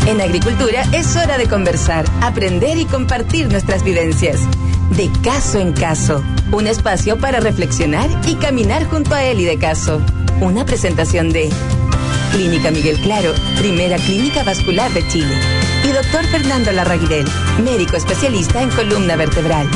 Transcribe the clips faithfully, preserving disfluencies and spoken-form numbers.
En Agricultura es hora de conversar, aprender y compartir nuestras vivencias. De Caso en Caso, un espacio para reflexionar y caminar junto a Eli de Caso. Una presentación de Clínica Miguel Claro, primera clínica vascular de Chile. Y doctor Fernando Larraguirel, médico especialista en columna vertebral.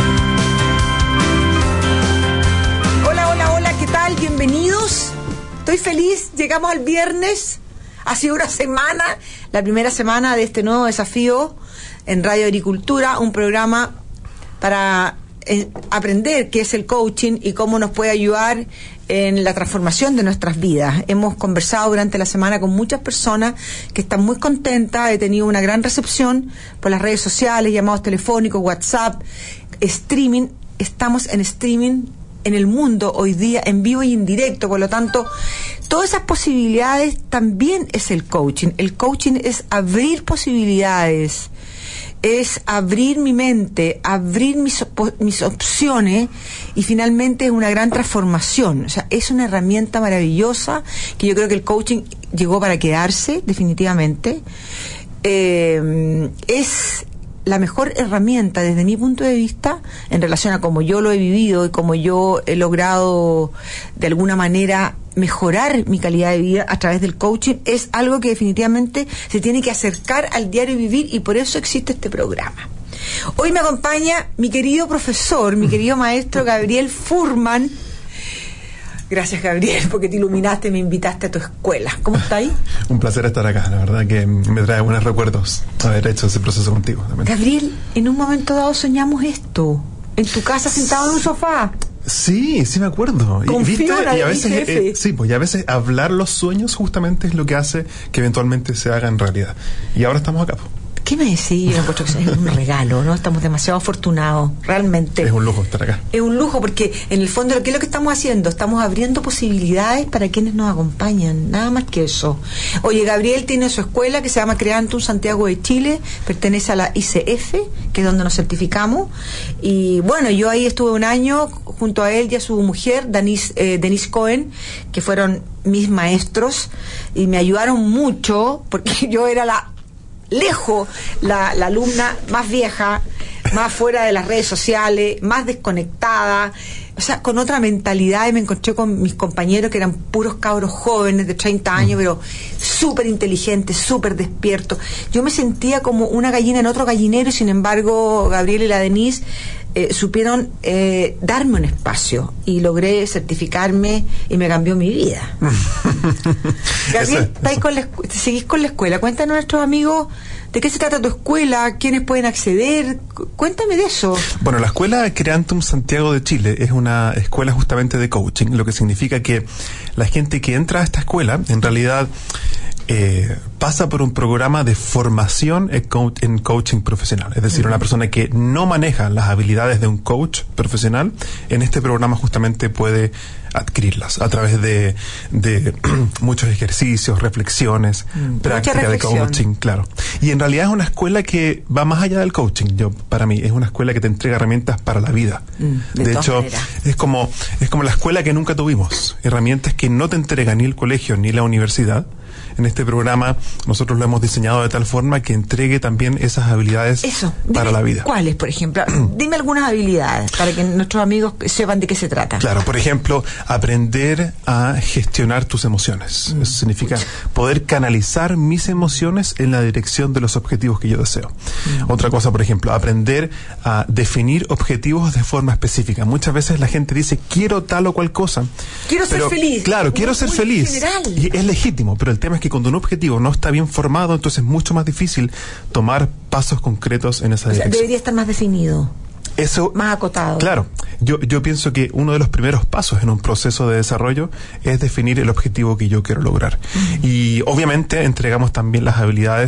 Hola, hola, hola, ¿qué tal? Bienvenidos. Estoy feliz, llegamos al viernes. Ha sido una semana, la primera semana de este nuevo desafío en Radio Agricultura, un programa para eh, aprender qué es el coaching y cómo nos puede ayudar en la transformación de nuestras vidas. Hemos conversado durante la semana con muchas personas que están muy contentas, he tenido una gran recepción por las redes sociales, llamados telefónicos, WhatsApp, streaming. Estamos en streaming en el mundo hoy día, en vivo y en directo, por lo tanto, todas esas posibilidades también es el coaching. El coaching es abrir posibilidades, es abrir mi mente, abrir mis, mis opciones, y finalmente es una gran transformación. O sea, es una herramienta maravillosa que yo creo que el coaching llegó para quedarse, definitivamente. Eh, es la mejor herramienta desde mi punto de vista en relación a cómo yo lo he vivido y cómo yo he logrado de alguna manera mejorar mi calidad de vida a través del coaching. Es algo que definitivamente se tiene que acercar al diario vivir, y por eso existe este programa. Hoy me acompaña mi querido profesor, mi querido maestro Gabriel Furman. Gracias, Gabriel, porque te iluminaste, me invitaste a tu escuela. ¿Cómo estás ahí? Un placer estar acá, la verdad que me trae buenos recuerdos haber hecho ese proceso contigo también. Gabriel, en un momento dado soñamos esto, en tu casa sentado en un sofá. Sí, sí me acuerdo. Con y, ¿viste? Fiona, y a veces eh, sí, pues y a veces hablar los sueños justamente es lo que hace que eventualmente se hagan realidad. Y ahora estamos acá. ¿Qué me decís? Yo encuentro que es un regalo, ¿no? Estamos demasiado afortunados, realmente. Es un lujo estar acá. Es un lujo porque, en el fondo, ¿qué es lo que estamos haciendo? Estamos abriendo posibilidades para quienes nos acompañan, nada más que eso. Oye, Gabriel tiene su escuela que se llama Creantum Santiago de Chile, pertenece a la I C F, que es donde nos certificamos, y bueno, yo ahí estuve un año junto a él y a su mujer, Denise, eh, Denise Cohen, que fueron mis maestros, y me ayudaron mucho, porque yo era la lejos la, la alumna más vieja, más fuera de las redes sociales, más desconectada, o sea, con otra mentalidad, y me encontré con mis compañeros que eran puros cabros jóvenes de treinta años, pero súper inteligentes, súper despiertos. Yo me sentía como una gallina en otro gallinero, y sin embargo Gabriel y la Denise eh, supieron eh, darme un espacio, y logré certificarme, y me cambió mi vida. Gabriel, ¿estáis con la, ¿seguís con la escuela? Cuéntanos a nuestros amigos de qué se trata tu escuela, quiénes pueden acceder, cuéntame de eso. Bueno, la escuela Creantum Santiago de Chile es una escuela justamente de coaching, lo que significa que la gente que entra a esta escuela en realidad eh, pasa por un programa de formación en, co- en coaching profesional. Es decir, uh-huh. Una persona que no maneja las habilidades de un coach profesional, en este programa justamente puede adquirirlas a través de, de muchos ejercicios, reflexiones, mm, práctica de coaching, claro. Y en realidad es una escuela que va más allá del coaching. Yo, para mí, es una escuela que te entrega herramientas para la vida. Mm, de de hecho, maneras. es como es como la escuela que nunca tuvimos. Herramientas que no te entrega ni el colegio ni la universidad. En este programa nosotros lo hemos diseñado de tal forma que entregue también esas habilidades Eso, para dime, la vida. ¿Cuáles, por ejemplo? Dime algunas habilidades para que nuestros amigos sepan de qué se trata. Claro, por ejemplo, aprender a gestionar tus emociones. Mm. Eso significa poder canalizar mis emociones en la dirección de los objetivos que yo deseo. Mm. Otra cosa, por ejemplo, aprender a definir objetivos de forma específica. Muchas veces la gente dice, quiero tal o cual cosa. Quiero pero, ser feliz. Claro, quiero muy, ser muy feliz. General. Y es legítimo, pero el tema es que cuando un objetivo no está bien formado, entonces es mucho más difícil tomar pasos concretos en esa o dirección. Sea, debería estar más definido. Eso, más acotado. Claro, yo, yo pienso que uno de los primeros pasos en un proceso de desarrollo es definir el objetivo que yo quiero lograr. Uh-huh. Y obviamente entregamos también las habilidades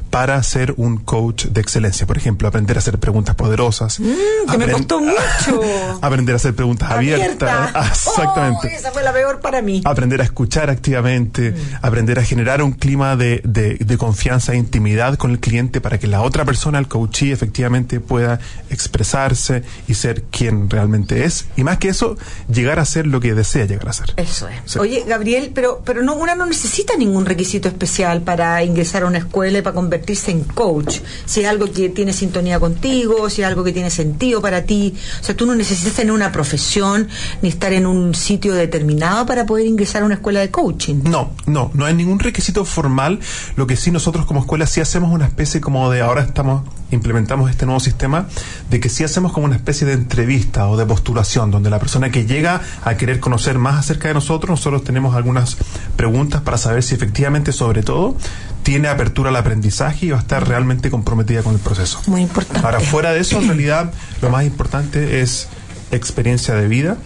para ser un coach de excelencia. Por ejemplo, aprender a hacer preguntas poderosas. Mm, que me costó mucho. Aprender a hacer preguntas abiertas. Abierta. Exactamente. Oh, esa fue la peor para mí. Aprender a escuchar activamente, mm. aprender a generar un clima de, de, de confianza e intimidad con el cliente para que la otra persona, el coachee, efectivamente pueda expresarse y ser quien realmente es. Y más que eso, llegar a ser lo que desea llegar a ser. Eso es. Sí. Oye, Gabriel, pero pero no una no necesita ningún requisito especial para ingresar a una escuela y para convertirse en coach. Si es algo que tiene sintonía contigo, si es algo que tiene sentido para ti. O sea, tú no necesitas tener una profesión ni estar en un sitio determinado para poder ingresar a una escuela de coaching. No, no, no hay ningún requisito formal. Lo que sí nosotros como escuela sí hacemos una especie como de, ahora estamos, implementamos este nuevo sistema, de que sí hacemos como una especie de entrevista o de postulación, donde la persona que llega a querer conocer más acerca de nosotros, nosotros tenemos algunas preguntas para saber si efectivamente, sobre todo, tiene apertura al aprendizaje y va a estar realmente comprometida con el proceso. Muy importante. Ahora, fuera de eso, en realidad, lo más importante es experiencia de vida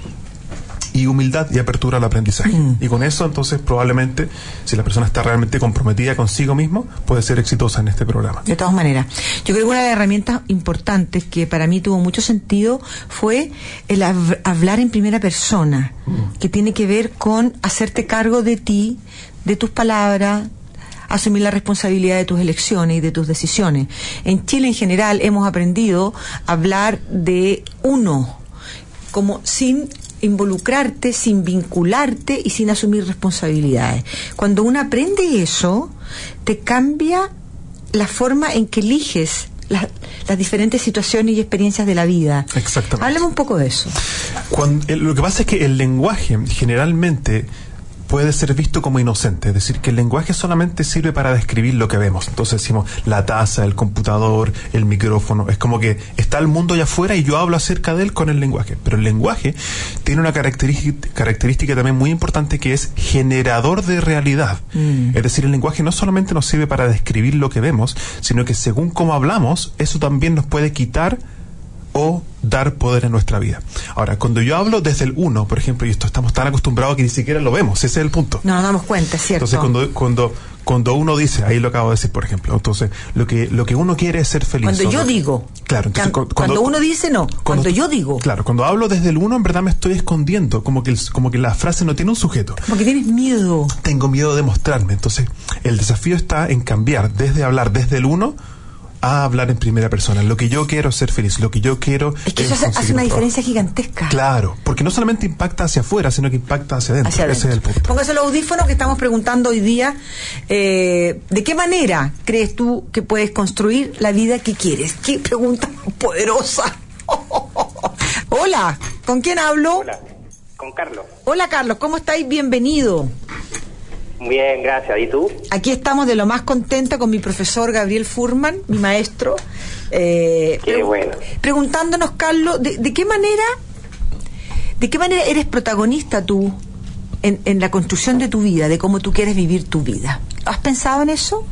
y humildad y apertura al aprendizaje. Mm. Y con eso, entonces, probablemente, si la persona está realmente comprometida consigo mismo, puede ser exitosa en este programa. De todas maneras, yo creo que una de las herramientas importantes que para mí tuvo mucho sentido fue el hab- hablar en primera persona, mm. que tiene que ver con hacerte cargo de ti, de tus palabras, asumir la responsabilidad de tus elecciones y de tus decisiones. En Chile, en general, hemos aprendido a hablar de uno, como sin involucrarte, sin vincularte y sin asumir responsabilidades. Cuando uno aprende eso, te cambia la forma en que eliges la, las diferentes situaciones y experiencias de la vida. Exactamente. Háblame un poco de eso. Cuando, eh, lo que pasa es que el lenguaje generalmente puede ser visto como inocente, es decir, que el lenguaje solamente sirve para describir lo que vemos. Entonces decimos la taza, el computador, el micrófono, es como que está el mundo allá afuera y yo hablo acerca de él con el lenguaje. Pero el lenguaje tiene una característica, característica también muy importante, que es generador de realidad. Mm. Es decir, el lenguaje no solamente nos sirve para describir lo que vemos, sino que según cómo hablamos, eso también nos puede quitar o dar poder en nuestra vida. Ahora, cuando yo hablo desde el uno, por ejemplo, y esto estamos tan acostumbrados que ni siquiera lo vemos, ese es el punto. No nos damos cuenta, ¿cierto? Entonces, cuando cuando cuando uno dice, ahí lo acabo de decir, por ejemplo, entonces, lo que lo que uno quiere es ser feliz. Cuando yo ¿no? digo. Claro, entonces, cuando, cuando, cuando uno dice no, cuando, cuando yo digo. Claro, cuando hablo desde el uno, en verdad me estoy escondiendo, como que el, como que la frase no tiene un sujeto. Como que tienes miedo. Tengo miedo de mostrarme. Entonces, el desafío está en cambiar desde hablar desde el uno a hablar en primera persona. Lo que yo quiero es ser feliz, lo que yo quiero es que eso hace, hace una diferencia gigantesca. Claro, porque no solamente impacta hacia afuera, sino que impacta hacia adentro. Hacia adentro. Ese es el punto. Póngase los audífonos, que estamos preguntando hoy día, eh, ¿de qué manera crees tú que puedes construir la vida que quieres? Qué pregunta poderosa. Hola, ¿con quién hablo? Hola, con Carlos. Hola, Carlos, ¿cómo estáis? Bienvenido. Bien, gracias. ¿Y tú? Aquí estamos de lo más contenta con mi profesor Gabriel Furman, mi maestro. Eh, Qué pre- bueno. Preguntándonos, Carlos, ¿de, de qué manera, de qué manera eres protagonista tú en, en la construcción de tu vida, de cómo tú quieres vivir tu vida? ¿Has pensado en eso?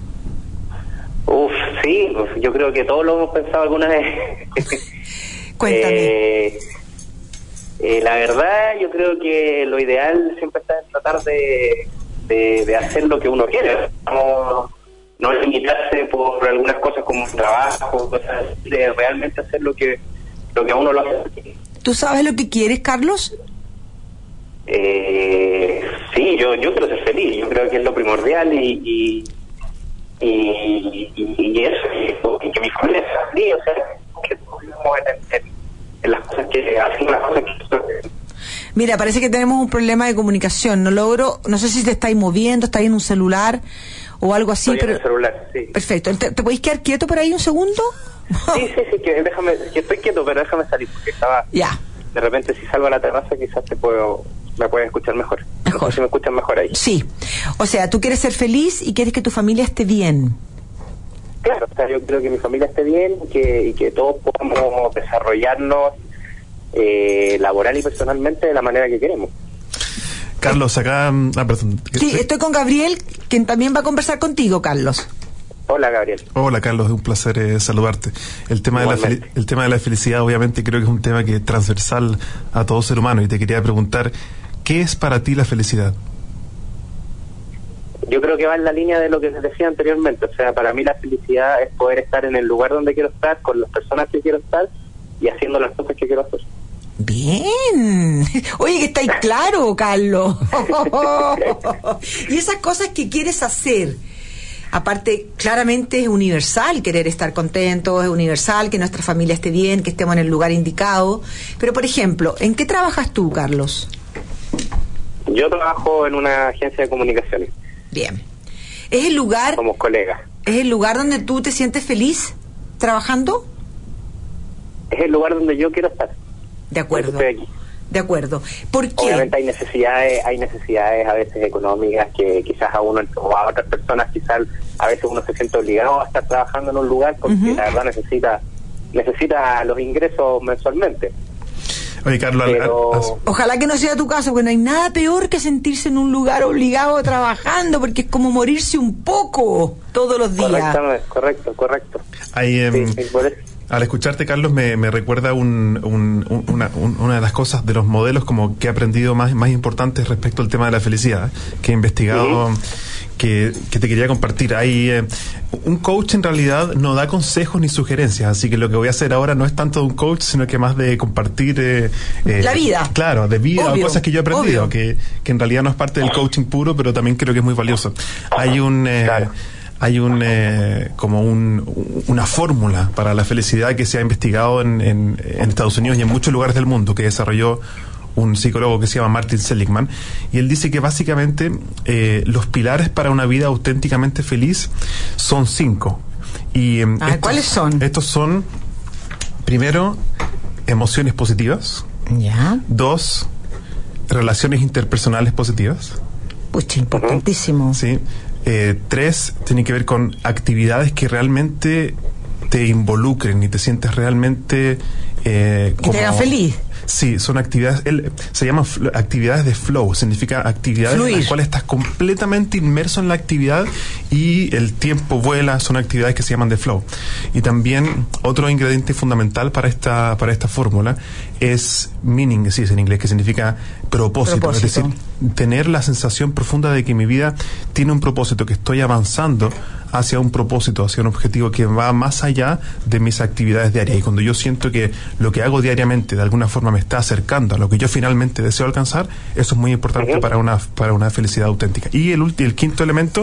Uf, sí, yo creo que todos lo hemos pensado alguna vez. Cuéntame. Eh, eh, la verdad, yo creo que lo ideal siempre está en tratar de... De, de hacer lo que uno quiere, no, no limitarse por algunas cosas como un trabajo, cosas así, de realmente hacer lo que lo que a uno lo hace. ¿Tú sabes lo que quieres, Carlos? Eh, sí, yo yo quiero ser feliz, yo creo que es lo primordial y y, y, y, y eso, y que mi familia sea feliz, o sea, que en, en, en las cosas que hacen las cosas que... Mira, parece que tenemos un problema de comunicación. No logro, no sé si te estáis moviendo, estáis en un celular o algo así. Estoy pero en el celular, sí. Perfecto. ¿Te, te podéis quedar quieto por ahí un segundo? Sí, sí, sí, que déjame, que estoy quieto, pero déjame salir porque estaba... Ya. De repente, si salgo a la terraza, quizás te puedo, me puedes escuchar mejor. Mejor. No sé si me escuchan mejor ahí. Sí. O sea, tú quieres ser feliz y quieres que tu familia esté bien. Claro, o sea, yo creo que mi familia esté bien y que, y que todos podamos desarrollarnos eh, laboral y personalmente de la manera que queremos. Carlos, acá... Ah, perdón. Sí, estoy con Gabriel, quien también va a conversar contigo, Carlos. Hola, Gabriel. Hola, Carlos, es un placer eh, saludarte. El tema, de la fel- el tema de la felicidad, obviamente, creo que es un tema que es transversal a todo ser humano. Y te quería preguntar, ¿qué es para ti la felicidad? Yo creo que va en la línea de lo que les decía anteriormente. O sea, para mí la felicidad es poder estar en el lugar donde quiero estar, con las personas que quiero estar y haciendo las cosas que quiero hacer. Bien. Oye, que estáis claro, Carlos. Y esas cosas que quieres hacer, aparte, claramente es universal querer estar contento, es universal que nuestra familia esté bien, que estemos en el lugar indicado. Pero, por ejemplo, ¿en qué trabajas tú, Carlos? Yo trabajo en una agencia de comunicaciones. Bien. ¿Es el lugar... Somos colegas. ¿Es el lugar donde tú te sientes feliz trabajando? Es el lugar donde yo quiero estar. De acuerdo. Estoy aquí. De acuerdo. ¿Por qué? Obviamente hay necesidades, hay necesidades a veces económicas que quizás a uno o a otras personas quizás a veces uno se siente obligado a estar trabajando en un lugar porque uh-huh. la verdad necesita necesita los ingresos mensualmente. Oye, Carlos, Pero... al, al, ojalá que no sea tu caso, porque no hay nada peor que sentirse en un lugar obligado trabajando, porque es como morirse un poco todos los días. Correcto, correcto. Hay, um, sí, sí, por eso. Al escucharte, Carlos, me, me recuerda un, un, un, una, un, una de las cosas, de los modelos como que he aprendido más, más importantes respecto al tema de la felicidad, que he investigado, uh-huh. que, que te quería compartir. Hay eh, un coach en realidad no da consejos ni sugerencias, así que lo que voy a hacer ahora no es tanto de un coach, sino que más de compartir eh, eh, la vida. Claro, de vida Obvio, o cosas que yo he aprendido, obvio. que, que en realidad no es parte del coaching puro, pero también creo que es muy valioso. Hay un... Eh, claro. Hay un eh, como un, una fórmula para la felicidad que se ha investigado en, en, en Estados Unidos y en muchos lugares del mundo, que desarrolló un psicólogo que se llama Martin Seligman, y él dice que básicamente eh, los pilares para una vida auténticamente feliz son cinco. Y, eh, ah, estos, ¿cuáles son? Estos son, primero, emociones positivas. Ya. Dos, relaciones interpersonales positivas. Pucha, importantísimo. Sí. Eh, tres, tiene que ver con actividades que realmente te involucren y te sientes realmente eh, como... y te hagan feliz. Sí, son actividades, él, se llaman fl- actividades de flow, significa actividades Fluir. en las cuales estás completamente inmerso en la actividad y el tiempo vuela, son actividades que se llaman de flow. Y también otro ingrediente fundamental para esta para esta fórmula es meaning, sí, es en inglés, que significa propósito, propósito, es decir, tener la sensación profunda de que mi vida tiene un propósito, que estoy avanzando hacia un propósito, hacia un objetivo que va más allá de mis actividades diarias. Y cuando yo siento que lo que hago diariamente de alguna forma me está acercando a lo que yo finalmente deseo alcanzar, eso es muy importante uh-huh. para una para una felicidad auténtica. Y el ulti, el quinto elemento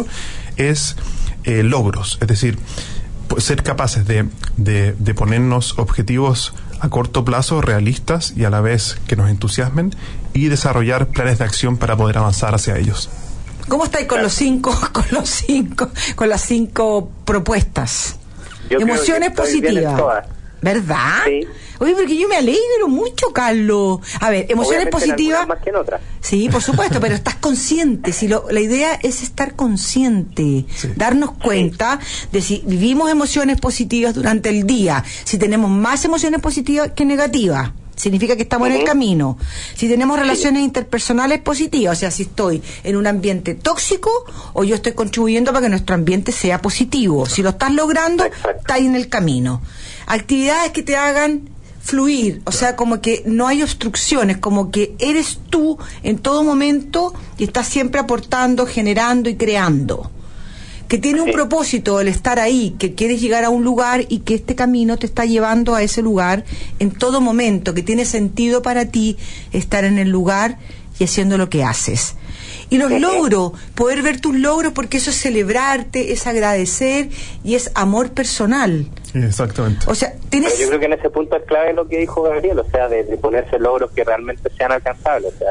es eh, logros, es decir, ser capaces de, de, de ponernos objetivos a corto plazo, realistas y a la vez que nos entusiasmen, y desarrollar planes de acción para poder avanzar hacia ellos. ¿Cómo estáis con los cinco, con los cinco, con las cinco propuestas? Yo Emociones positivas, ¿verdad? Sí. Oye, porque yo me alegro mucho, Carlos. A ver, emociones Obviamente positivas. Más que en otras. Sí, por supuesto, pero estás consciente. Si lo, la idea es estar consciente, sí. darnos cuenta sí. de si vivimos emociones positivas durante el día, si tenemos más emociones positivas que negativas. Significa que estamos uh-huh. en el camino. Si tenemos relaciones sí. interpersonales positivas, o sea, si estoy en un ambiente tóxico o yo estoy contribuyendo para que nuestro ambiente sea positivo. Si lo estás logrando, Exacto. estás en el camino. Actividades que te hagan fluir, o sea, como que no hay obstrucciones, como que eres tú en todo momento y estás siempre aportando, generando y creando. Que tiene un sí. propósito el estar ahí, que quieres llegar a un lugar y que este camino te está llevando a ese lugar en todo momento, que tiene sentido para ti estar en el lugar y haciendo lo que haces. Y los logros, poder ver tus logros, porque eso es celebrarte, es agradecer y es amor personal. Exactamente. O sea, tienes... Pero yo creo que en ese punto es clave lo que dijo Gabriel, o sea, de, de ponerse logros que realmente sean alcanzables, o sea...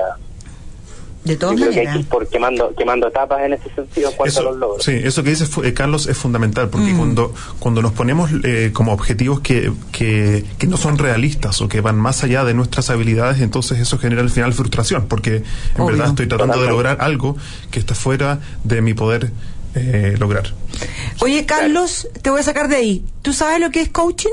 De todas Yo maneras. creo que hay que ir por quemando, quemando etapas en ese sentido en cuanto eso, a los logros. Sí, eso que dice eh, Carlos es fundamental, porque mm. cuando cuando nos ponemos eh, como objetivos que, que, que no son realistas o que van más allá de nuestras habilidades, entonces eso genera al final frustración, porque en Obvio. verdad estoy tratando Totalmente. de lograr algo que está fuera de mi poder eh, lograr. Oye, Carlos, te voy a sacar de ahí. ¿Tú sabes lo que es coaching?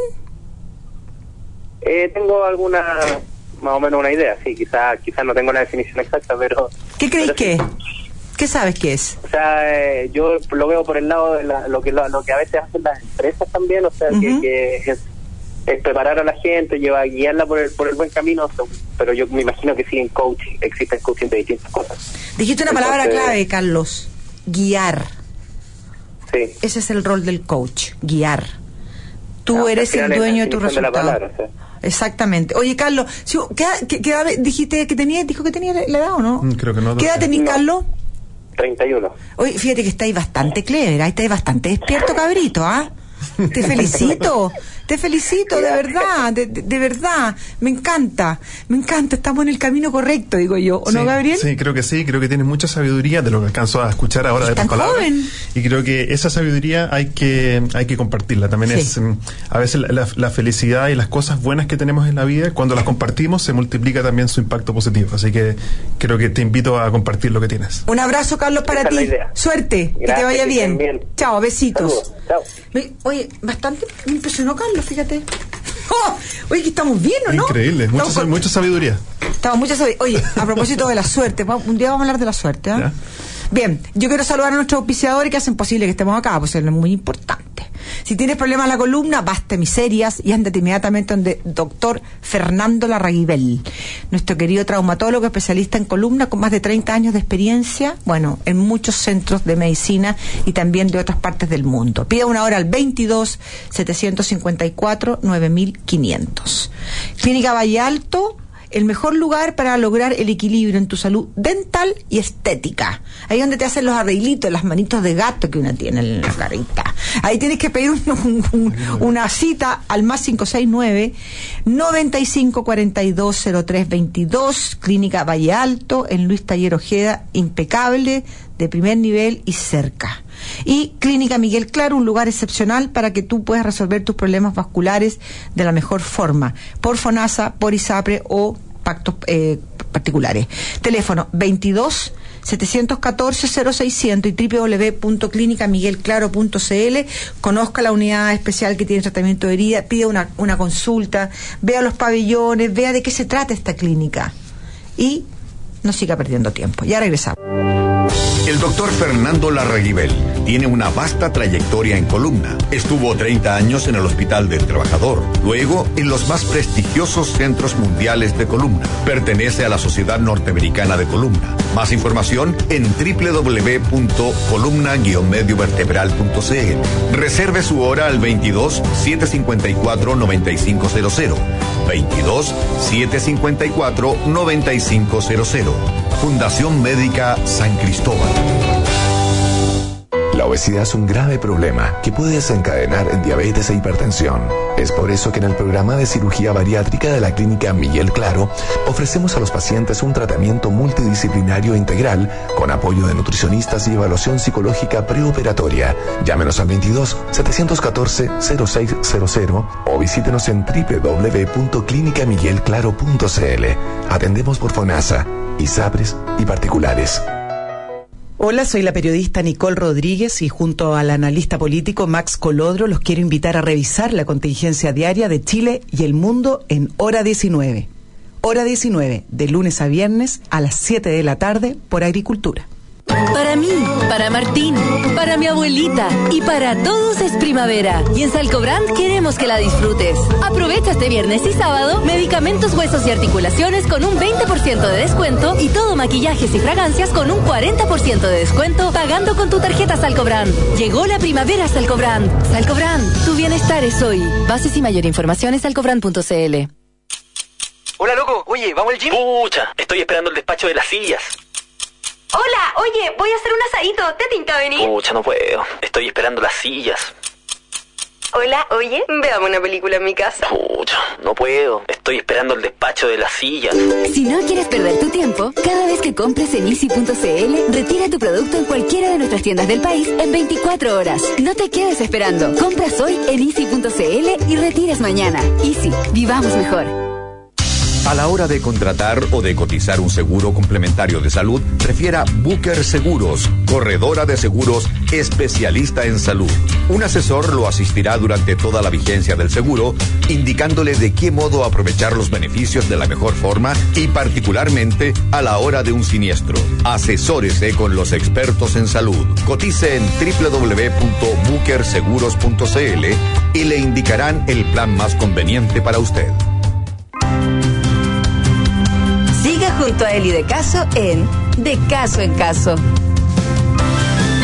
Eh, tengo alguna... más o menos una idea, sí, quizás quizás no tengo la definición exacta, pero... ¿Qué crees pero que? Sí. ¿Qué sabes que es? O sea, eh, yo lo veo por el lado de la, lo que lo, lo que a veces hacen las empresas también, o sea, uh-huh. que, que es, es preparar a la gente, llevar, guiarla por el, por el buen camino, pero yo me imagino que sí en coaching, existen coaching de distintas cosas. Dijiste una Entonces, palabra clave, Carlos, guiar. Sí. Ese es el rol del coach, guiar. Tú No, eres el dueño de tu resultado. De la palabra, sí. Exactamente. Oye, Carlos, si, ¿qué, qué, qué edad dijiste que tenía? ¿Dijo que tenía la edad o no? Mm, creo que no. ¿Qué edad tenés, no. Carlos? treinta y uno. Oye, fíjate que estáis bastante clever, ahí estáis bastante despierto, cabrito, ¿ah? Te felicito, te felicito, de verdad, de, de, de verdad, me encanta, me encanta, estamos en el camino correcto, digo yo, ¿o sí, no, Gabriel? Sí, creo que sí, creo que tienes mucha sabiduría de lo que alcanzo a escuchar ahora de tus palabras. Joven. Y creo que esa sabiduría hay que hay que compartirla. También Sí. es, um, a veces la, la, la felicidad y las cosas buenas que tenemos en la vida, cuando las compartimos, se multiplica también su impacto positivo. Así que creo que te invito a compartir lo que tienes. Un abrazo, Carlos, para Esa es la ti. idea. Suerte, que Gracias, te vaya que bien. estén bien. Chao, besitos. Saludos. Chao. Me- Oye, bastante me impresionó Carlos, fíjate. ¡Oh! Oye, que estamos bien, ¿o no? Increíble, mucha, Estamos sa- con- mucha sabiduría. Estamos mucha sabi- Oye, a propósito de la suerte, va- un día vamos a hablar de la suerte, ¿ah? Ya. Bien, yo quiero saludar a nuestros auspiciadores que hacen posible que estemos acá, pues es muy importante. Si tienes problemas en la columna, basta miserias y ándate inmediatamente donde doctor Fernando Larraguibel, nuestro querido traumatólogo especialista en columna con más de treinta años de experiencia, bueno, en muchos centros de medicina y también de otras partes del mundo. Pida una hora al veintidós, setecientos cincuenta y cuatro, nueve mil quinientos. Clínica Valle Alto, el mejor lugar para lograr el equilibrio en tu salud dental y estética. Ahí donde te hacen los arreglitos, las manitos de gato que una tiene en la carita. Ahí tienes que pedir un, un, un, una cita al más cinco seis nueve, noventa y cinco cuarenta y dos cero tres veintidós, Clínica Valle Alto, en Luis Taller Ojeda, impecable, de primer nivel y cerca. Y Clínica Miguel Claro, un lugar excepcional para que tú puedas resolver tus problemas vasculares de la mejor forma, por FONASA, por ISAPRE o pactos eh, particulares. Teléfono veintidós, setecientos catorce, cero seiscientos y doble u doble u doble u punto clínica miguel claro punto c l. Conozca la unidad especial que tiene tratamiento de herida, pida una, una consulta, vea los pabellones, vea de qué se trata esta clínica y no siga perdiendo tiempo. Ya regresamos. El doctor Fernando Larraguibel tiene una vasta trayectoria en columna. Estuvo treinta años en el Hospital del Trabajador, luego en los más prestigiosos centros mundiales de columna. Pertenece a la Sociedad Norteamericana de Columna. Más información en doble u doble u doble u punto columna guion medio vertebral punto c l. Reserve su hora al veintidós, setecientos cincuenta y cuatro, noventa y cinco cero cero. veintidós, setecientos cincuenta y cuatro, noventa y cinco cero cero. Fundación Médica San Cristóbal. La obesidad es un grave problema que puede desencadenar en diabetes e hipertensión. Es por eso que en el programa de cirugía bariátrica de la Clínica Miguel Claro ofrecemos a los pacientes un tratamiento multidisciplinario integral con apoyo de nutricionistas y evaluación psicológica preoperatoria. Llámenos al veintidós, setecientos catorce, cero seis cero cero o visítenos en doble u doble u doble u punto clínica miguel claro punto c l. Atendemos por FONASA, ISAPRES y particulares. Hola, soy la periodista Nicole Rodríguez y junto al analista político Max Colodro los quiero invitar a revisar la contingencia diaria de Chile y el mundo en Hora diecinueve. Hora diecinueve, de lunes a viernes a las siete de la tarde por Agricultura. Para mí, para Martín, para mi abuelita y para todos es primavera. Y en Salcobrand queremos que la disfrutes. Aprovecha este viernes y sábado medicamentos, huesos y articulaciones con un veinte por ciento de descuento y todo maquillajes y fragancias con un cuarenta por ciento de descuento pagando con tu tarjeta Salcobrand. Llegó la primavera a Salcobrand. Salcobrand, tu bienestar es hoy. Bases y mayor información en salcobrand punto c l. Hola, loco. Oye, ¿vamos al gym? Pucha, estoy esperando el despacho de las sillas. Hola, oye, voy a hacer un asadito. ¿Te tinca venir? Pucha, no puedo. Estoy esperando las sillas. Hola, oye, veamos una película en mi casa. Pucha, no puedo. Estoy esperando el despacho de las sillas. Si no quieres perder tu tiempo, cada vez que compres en easy punto c l, retira tu producto en cualquiera de nuestras tiendas del país en veinticuatro horas. No te quedes esperando. Compras hoy en easy punto c l y retires mañana. Easy, vivamos mejor. A la hora de contratar o de cotizar un seguro complementario de salud, prefiera Booker Seguros, corredora de seguros especialista en salud. Un asesor lo asistirá durante toda la vigencia del seguro, indicándole de qué modo aprovechar los beneficios de la mejor forma y particularmente a la hora de un siniestro. Asesórese con los expertos en salud. Cotice en doble u doble u doble u punto booker seguros punto c l y le indicarán el plan más conveniente para usted. Siga junto a Eli de Caso en De Caso en Caso.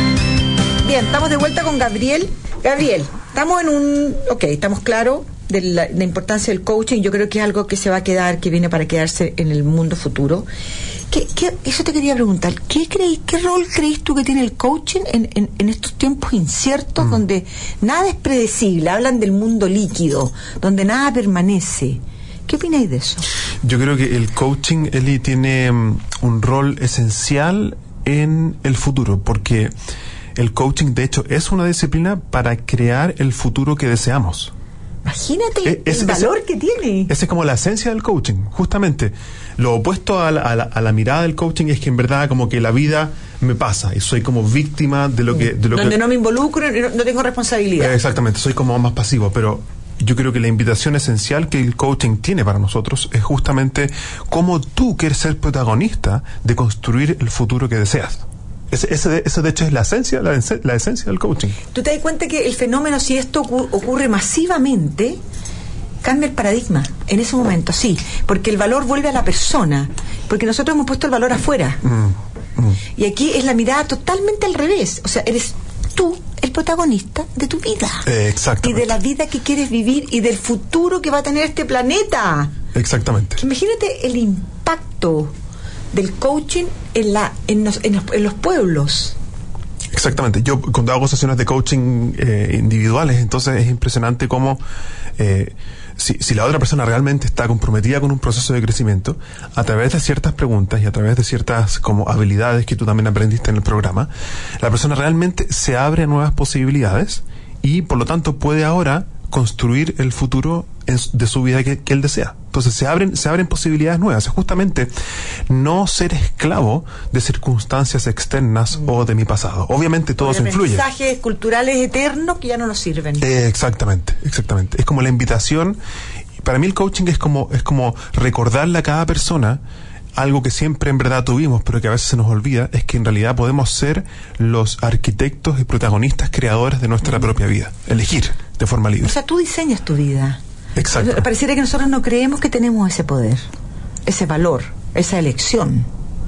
Bien, estamos de vuelta con Gabriel. Gabriel, estamos en un... Ok, estamos claros de la, de la importancia del coaching. Yo creo que es algo que se va a quedar, que viene para quedarse en el mundo futuro. ¿Qué, qué, eso te quería preguntar. ¿Qué creí, qué rol crees tú que tiene el coaching en, en, en estos tiempos inciertos mm. donde nada es predecible? Hablan del mundo líquido, donde nada permanece. ¿Qué opináis de eso? Yo creo que el coaching, Eli, tiene um, un rol esencial en el futuro, porque el coaching, de hecho, es una disciplina para crear el futuro que deseamos. Imagínate es, el valor ese, que tiene. Esa es como la esencia del coaching, justamente. Lo opuesto a la, a, la, a la mirada del coaching es que en verdad como que la vida me pasa y soy como víctima de lo que... De lo Donde que, no me involucro, no, no tengo responsabilidad. Eh, exactamente, soy como más pasivo, pero yo creo que la invitación esencial que el coaching tiene para nosotros es justamente cómo tú quieres ser protagonista de construir el futuro que deseas. Ese, ese, ese de hecho es la esencia, la, la esencia del coaching. ¿Tú te das cuenta que el fenómeno, si esto ocurre masivamente, cambia el paradigma en ese momento? Sí, porque el valor vuelve a la persona, porque nosotros hemos puesto el valor afuera. Mm, mm. Y aquí es la mirada totalmente al revés. O sea, eres tú el protagonista de tu vida. Eh, exactamente. Y de la vida que quieres vivir y del futuro que va a tener este planeta. Exactamente. Imagínate el impacto del coaching en la en los, en los, en los pueblos. Exactamente. Yo cuando hago sesiones de coaching eh, individuales, entonces es impresionante cómo eh, si, si la otra persona realmente está comprometida con un proceso de crecimiento, a través de ciertas preguntas y a través de ciertas como habilidades que tú también aprendiste en el programa, la persona realmente se abre a nuevas posibilidades y por lo tanto puede ahora construir el futuro en, de su vida que, que él desea. Entonces se abren, se abren posibilidades nuevas. Es justamente no ser esclavo de circunstancias externas mm. o de mi pasado. Obviamente todo eso influye. Mensajes culturales eternos que ya no nos sirven. Eh, exactamente, exactamente. Es como la invitación. Para mí el coaching es como, es como recordarle a cada persona algo que siempre en verdad tuvimos, pero que a veces se nos olvida, es que en realidad podemos ser los arquitectos y protagonistas creadores de nuestra mm. propia vida. Elegir de forma libre. O sea, tú diseñas tu vida. Exacto. Pareciera que nosotros no creemos que tenemos ese poder, ese valor, esa elección.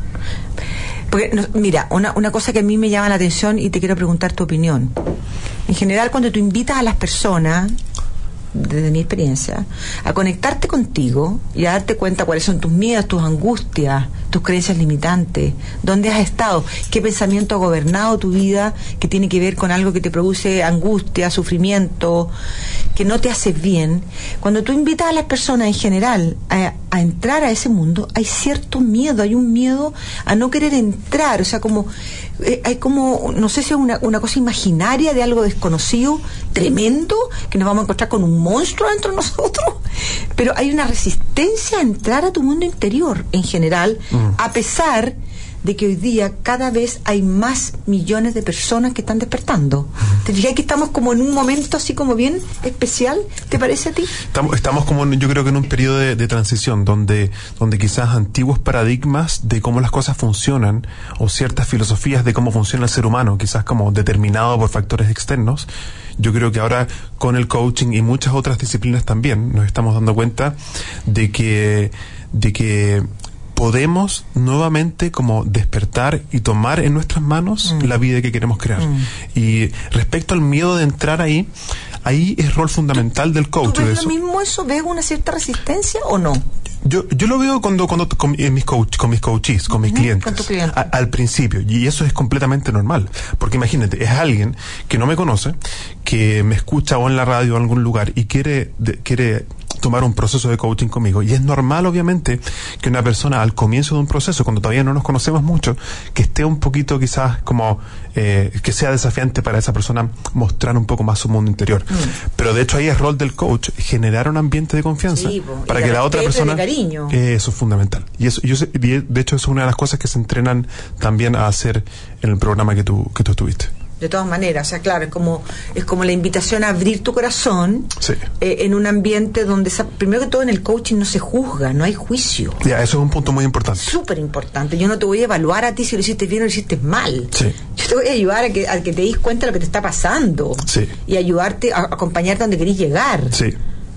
Porque, no, mira, una, una cosa que a mí me llama la atención y te quiero preguntar tu opinión. En general, cuando tú invitas a las personas, desde mi experiencia, a conectarte contigo y a darte cuenta cuáles son tus miedos, tus angustias, tus creencias limitantes, dónde has estado, qué pensamiento ha gobernado tu vida que tiene que ver con algo que te produce angustia, sufrimiento, que no te hace bien. Cuando tú invitas a las personas en general a, a entrar a ese mundo, hay cierto miedo, hay un miedo a no querer entrar, o sea, como eh, hay como, no sé si es una, una cosa imaginaria de algo desconocido, tremendo, que nos vamos a encontrar con un monstruo dentro de nosotros, pero hay una resistencia a entrar a tu mundo interior en general, mm. a pesar de que hoy día cada vez hay más millones de personas que están despertando. Mm. ¿Te fijas que estamos como en un momento así como bien especial? ¿Te parece a ti? Estamos, estamos como en, yo creo que en un periodo de, de transición donde, donde quizás antiguos paradigmas de cómo las cosas funcionan o ciertas filosofías de cómo funciona el ser humano, quizás como determinado por factores externos, yo creo que ahora con el coaching y muchas otras disciplinas también nos estamos dando cuenta de que, de que podemos nuevamente como despertar y tomar en nuestras manos mm. la vida que queremos crear. Mm. Y respecto al miedo de entrar ahí, ahí es rol fundamental del coach. ¿Tú ves de eso. lo mismo eso? ¿Ves una cierta resistencia o no? Yo, yo lo veo cuando, cuando con, en mis coach, con mis coaches, con mis uh-huh, clientes, con tu cliente. a, al principio, y eso es completamente normal, porque imagínate, es alguien que no me conoce, que me escucha o en la radio o en algún lugar y quiere, de, quiere tomar un proceso de coaching conmigo, y es normal obviamente que una persona al comienzo de un proceso, cuando todavía no nos conocemos mucho, que esté un poquito quizás como eh, que sea desafiante para esa persona mostrar un poco más su mundo interior, mm. pero de hecho ahí es rol del coach generar un ambiente de confianza, sí, para que la otra persona, eh, eso es fundamental, y eso yo sé, de hecho eso es una de las cosas que se entrenan también a hacer en el programa que tú que tú estuviste. De todas maneras, o sea, claro, es como es como la invitación a abrir tu corazón, sí. eh, en un ambiente donde, primero que todo, en el coaching no se juzga, no hay juicio. Ya, eso es un punto muy importante. Súper importante. Yo no te voy a evaluar a ti si lo hiciste bien o lo hiciste mal. Sí. Yo te voy a ayudar a que, a que te des cuenta de lo que te está pasando. Sí. Y ayudarte a, a acompañarte donde querés llegar. Sí.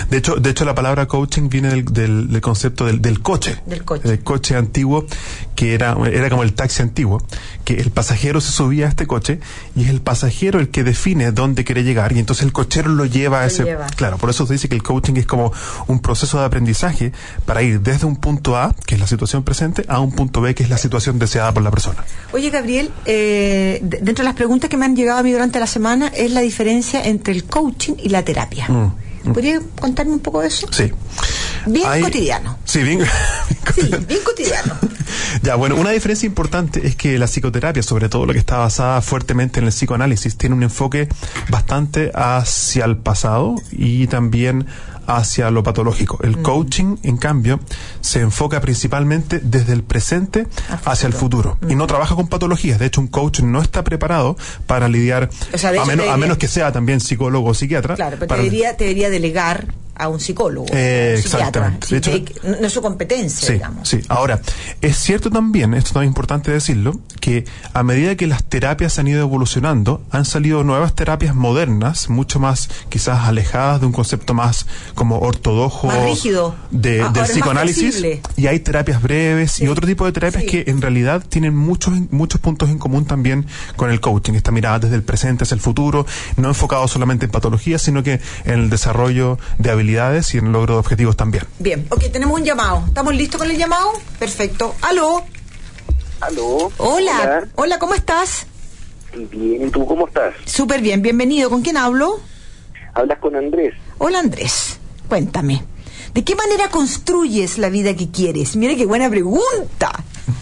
De hecho, de hecho la palabra coaching viene del, del, del concepto del, del coche. Del coche. Del coche antiguo, que era, era como el taxi antiguo, que el pasajero se subía a este coche y es el pasajero el que define dónde quiere llegar y entonces el cochero lo lleva a Lo ese... lleva. Claro, por eso se dice que el coaching es como un proceso de aprendizaje para ir desde un punto A, que es la situación presente, a un punto B, que es la situación deseada por la persona. Oye, Gabriel, eh, de- dentro de las preguntas que me han llegado a mí durante la semana es la diferencia entre el coaching y la terapia. Mm. ¿Podría contarme un poco de eso? Sí. Bien Hay- cotidiano. Sí, bien, Sí, bien cotidiano. Ya, bueno, una diferencia importante es que la psicoterapia, sobre todo lo que está basada fuertemente en el psicoanálisis, tiene un enfoque bastante hacia el pasado y también hacia lo patológico. El Mm. coaching, en cambio, se enfoca principalmente desde el presente hacia el futuro y no trabaja con patologías. De hecho, un coach no está preparado para lidiar, O sea, de a, hecho, menos, te a diría- menos que sea también psicólogo o psiquiatra. Claro, pero te para- debería, te debería delegar a un psicólogo, Eh, a un psiquiatra. exactamente. Sí, De hecho- de- no, no es su competencia, Sí, digamos. sí. Ahora, es cierto también, esto también es importante decirlo, que a medida que las terapias han ido evolucionando, han salido nuevas terapias modernas, mucho más quizás alejadas de un concepto más como ortodoxo Más rígido. de, Ah, ahora del es más psicoanálisis, flexible. y hay terapias breves y otro tipo de terapias Sí. que en realidad tienen muchos muchos puntos en común también con el coaching, esta mirada desde el presente hacia el futuro, no enfocado solamente en patologías, sino que en el desarrollo de habilidades y en el logro de objetivos también. Bien, ok, tenemos un llamado. ¿Estamos listos con el llamado? Perfecto. ¿Aló? Aló. Hola. Hola, ¿cómo estás? Bien, ¿y tú cómo estás? Súper bien, bienvenido. ¿Con quién hablo? Hablas con Andrés. Hola, Andrés. Cuéntame. ¿De qué manera construyes la vida que quieres? Mira qué buena pregunta.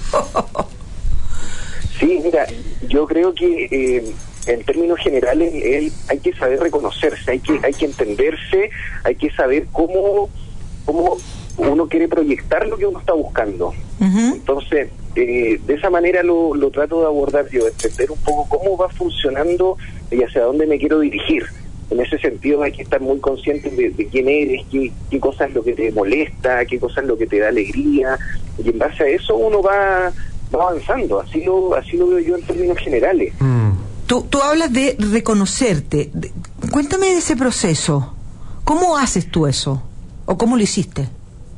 Sí, mira, yo creo que eh, en términos generales él, hay que saber reconocerse, hay que hay que entenderse, hay que saber cómo cómo uno quiere proyectar lo que uno está buscando. Entonces, eh, de esa manera lo, lo trato de abordar yo, entender un poco cómo va funcionando y hacia dónde me quiero dirigir. En ese sentido hay que estar muy consciente de, de quién eres, qué, qué cosa es lo que te molesta, qué cosa es lo que te da alegría, y en base a eso uno va, va avanzando. Así lo, así lo veo yo en términos generales. Tú, tú hablas de reconocerte. De- cuéntame de ese proceso. ¿Cómo haces tú eso? ¿O cómo lo hiciste?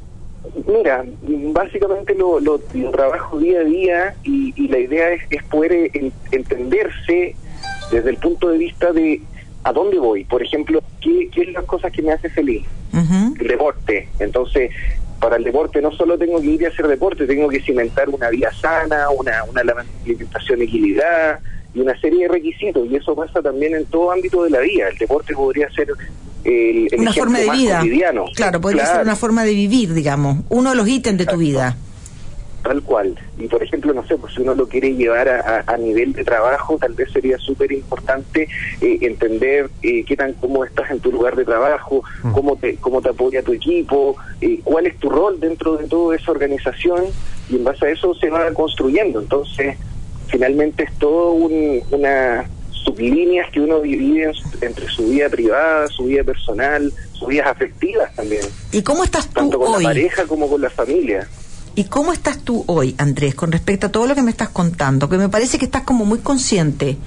Mira, básicamente lo, lo, lo trabajo día a día y, y la idea es, es poder eh, en- entenderse desde el punto de vista de a dónde voy. Por ejemplo, ¿qué, qué es las cosas que me hace feliz? El deporte. Entonces, para el deporte no solo tengo que ir a hacer deporte, tengo que cimentar una vida sana, una, una alimentación equilibrada y una serie de requisitos. Y eso pasa también en todo ámbito de la vida. El deporte podría ser el, el Una ejemplo forma de más vida. cotidiano. Claro, podría ser una forma de vivir, digamos. Uno de los ítems de tu vida. Tal cual. Y por ejemplo, no sé, pues si uno lo quiere llevar a, a, a nivel de trabajo, tal vez sería súper importante eh, entender eh, qué tan cómodo estás en tu lugar de trabajo, mm. cómo te cómo te apoya tu equipo, eh, cuál es tu rol dentro de toda esa organización, y en base a eso se va construyendo. Entonces, finalmente es todo un, una sublíneas que uno divide entre su vida privada, su vida personal, sus vidas afectivas también. ¿Y cómo estás tú tanto con hoy? la pareja como con la familia. ¿Y cómo estás tú hoy, Andrés, con respecto a todo lo que me estás contando? Que me parece que estás como muy consciente.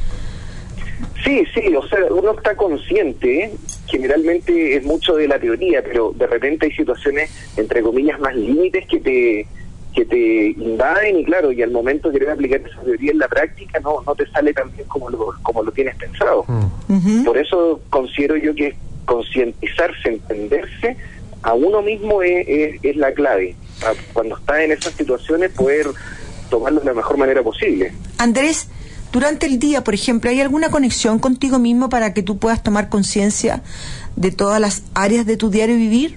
Sí, sí, o sea, uno está consciente, ¿eh? Generalmente es mucho de la teoría, pero de repente hay situaciones, entre comillas, más límites que te que te invaden y claro, y al momento de querer aplicar esa teoría en la práctica no no te sale tan bien como lo, como lo tienes pensado. Mm. Uh-huh. Por eso considero yo que concientizarse, entenderse a uno mismo es, es, es la clave. Cuando está en esas situaciones, poder tomarlo de la mejor manera posible. Andrés, durante el día, por ejemplo, ¿hay alguna conexión contigo mismo para que tú puedas tomar conciencia de todas las áreas de tu diario vivir?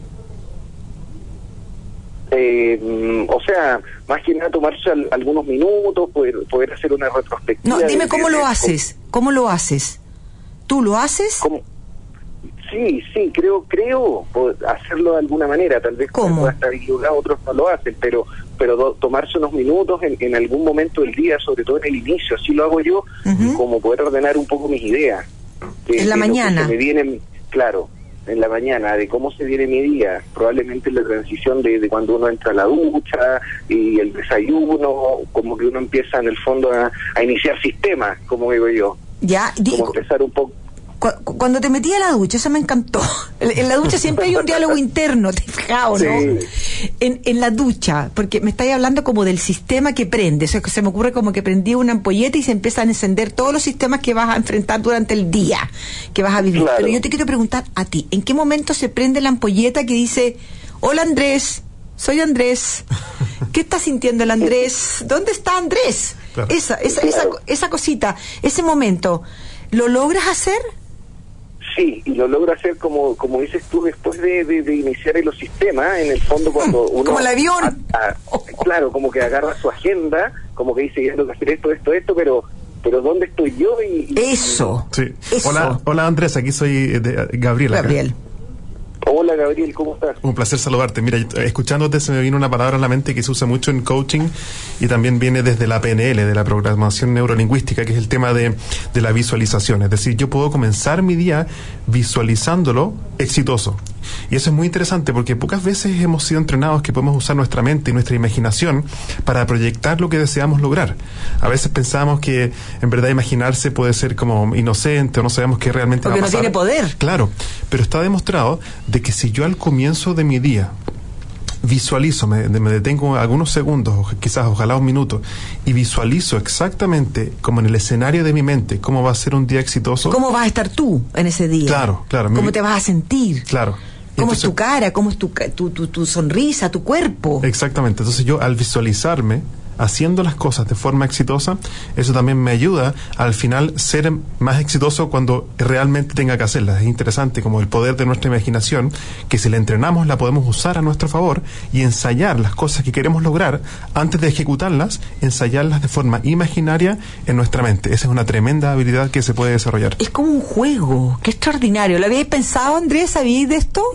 Eh, o sea, más que nada tomarse al, algunos minutos, poder, poder hacer una retrospectiva. No, dime de, cómo de, lo de, haces, cómo lo haces. ¿Tú lo haces? ¿Cómo? Sí, sí, creo, creo hacerlo de alguna manera, tal vez ¿Cómo? Estar equivocado, otros no lo hacen, pero pero do, tomarse unos minutos en, en algún momento del día, sobre todo en el inicio, así lo hago yo, uh-huh. como poder ordenar un poco mis ideas. De, en la de mañana. Lo que se me vienen, claro, en la mañana, de cómo se viene mi día, probablemente la transición de, de cuando uno entra a la ducha y el desayuno, como que uno empieza en el fondo a, a iniciar sistemas, como digo yo. Ya, como empezar un poco. Cu- cuando te metí a la ducha, eso me encantó. En, en la ducha siempre hay un diálogo interno, ¿te has fijado, no? Sí. En, en la ducha, porque me estáis hablando como del sistema que prende. Eso es que se me ocurre como que prendí una ampolleta y se empiezan a encender todos los sistemas que vas a enfrentar durante el día, que vas a vivir. Claro. Pero yo te quiero preguntar a ti, ¿en qué momento se prende la ampolleta que dice, hola Andrés, soy Andrés? ¿Qué está sintiendo el Andrés? ¿Dónde está Andrés? Claro. Esa, esa, Claro. esa, esa cosita, ese momento, ¿lo logras hacer? Sí, y lo logra hacer como como dices tú, después de, de, de iniciar en los sistemas, en el fondo cuando uno... Como el avión. a- a- claro, como que agarra su agenda, como que dice, yo tengo que hacer esto, esto, esto, pero pero ¿dónde estoy yo? Y, y- Eso. Sí. Eso. Hola, hola Andrés, aquí soy eh, de, Gabriel. acá. Gabriel. Hola Gabriel, ¿cómo estás? Un placer saludarte. Mira, yo- escuchándote se me vino una palabra a la mente que se usa mucho en coaching y también viene desde la P N L, de la programación neurolingüística, que es el tema de, de la visualización. Es decir, yo puedo comenzar mi día visualizándolo exitoso. Y eso es muy interesante porque pocas veces hemos sido entrenados que podemos usar nuestra mente y nuestra imaginación para proyectar lo que deseamos lograr. A veces pensamos que en verdad imaginarse puede ser como inocente o no sabemos qué realmente Porque va a no pasar. tiene poder. Claro, pero está demostrado de que si yo al comienzo de mi día visualizo, me, me detengo algunos segundos, o quizás ojalá un minuto, y visualizo exactamente como en el escenario de mi mente cómo va a ser un día exitoso. ¿Cómo vas a estar tú en ese día? Claro, claro. ¿Cómo Mi- te vas a sentir? Claro. Y ¿Cómo es entonces- tu cara? ¿Cómo es tu, ca- tu, tu, tu sonrisa, tu cuerpo? Exactamente. Entonces yo al visualizarme haciendo las cosas de forma exitosa, eso también me ayuda al final ser más exitoso cuando realmente tenga que hacerlas. Es interesante como el poder de nuestra imaginación, que si la entrenamos la podemos usar a nuestro favor y ensayar las cosas que queremos lograr antes de ejecutarlas, ensayarlas de forma imaginaria en nuestra mente. Esa es una tremenda habilidad que se puede desarrollar. Es como un juego. Qué extraordinario. ¿Lo habíais pensado, Andrés? ¿Sabíais de esto?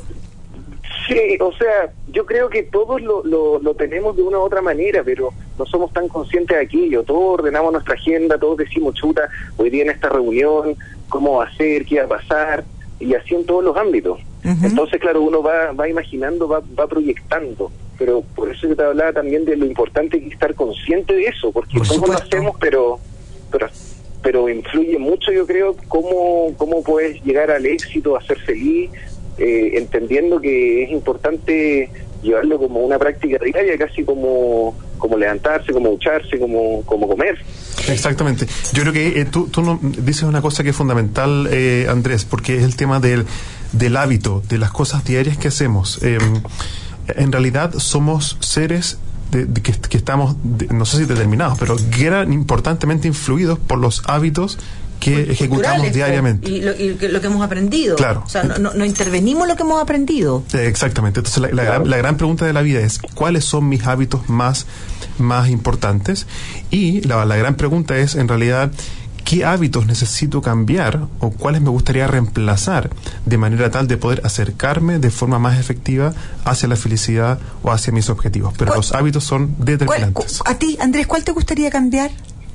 Sí, o sea, yo creo que todos lo, lo, lo tenemos de una u otra manera, pero no somos tan conscientes de aquello. Todos ordenamos nuestra agenda, todos decimos, chuta, hoy día en esta reunión, cómo va a ser, qué va a pasar, y así en todos los ámbitos. Ujú. Entonces, claro, uno va, va imaginando, va, va proyectando, pero por eso yo te hablaba también de lo importante que es estar consciente de eso, porque Por todos lo supuesto. hacemos, pero, pero pero influye mucho, yo creo, cómo, cómo puedes llegar al éxito, a ser feliz, eh, entendiendo que es importante llevarlo como una práctica diaria, casi como como levantarse, como ducharse, como como comer. Exactamente. Yo creo que eh, tú, tú no, dices una cosa que es fundamental, eh, Andrés, porque es el tema del, del hábito, de las cosas diarias que hacemos. Eh, en realidad somos seres de, de que, que estamos, de, no sé si determinados, pero gran importantemente influidos por los hábitos que ejecutamos Culturales, diariamente. Y lo, y que- lo que hemos aprendido. Claro. O sea, no, no, no intervenimos lo que hemos aprendido. Eh, Exactamente. Entonces, la, la, gran, la gran pregunta de la vida es, ¿cuáles son mis hábitos más, más importantes? Y la, la gran pregunta es, en realidad, ¿qué hábitos necesito cambiar o cuáles me gustaría reemplazar de manera tal de poder acercarme de forma más efectiva hacia la felicidad o hacia mis objetivos? Pero ¿Cuál- los hábitos son ¿Cuál- determinantes. cu- a ti, Andrés, ¿cuál te gustaría cambiar?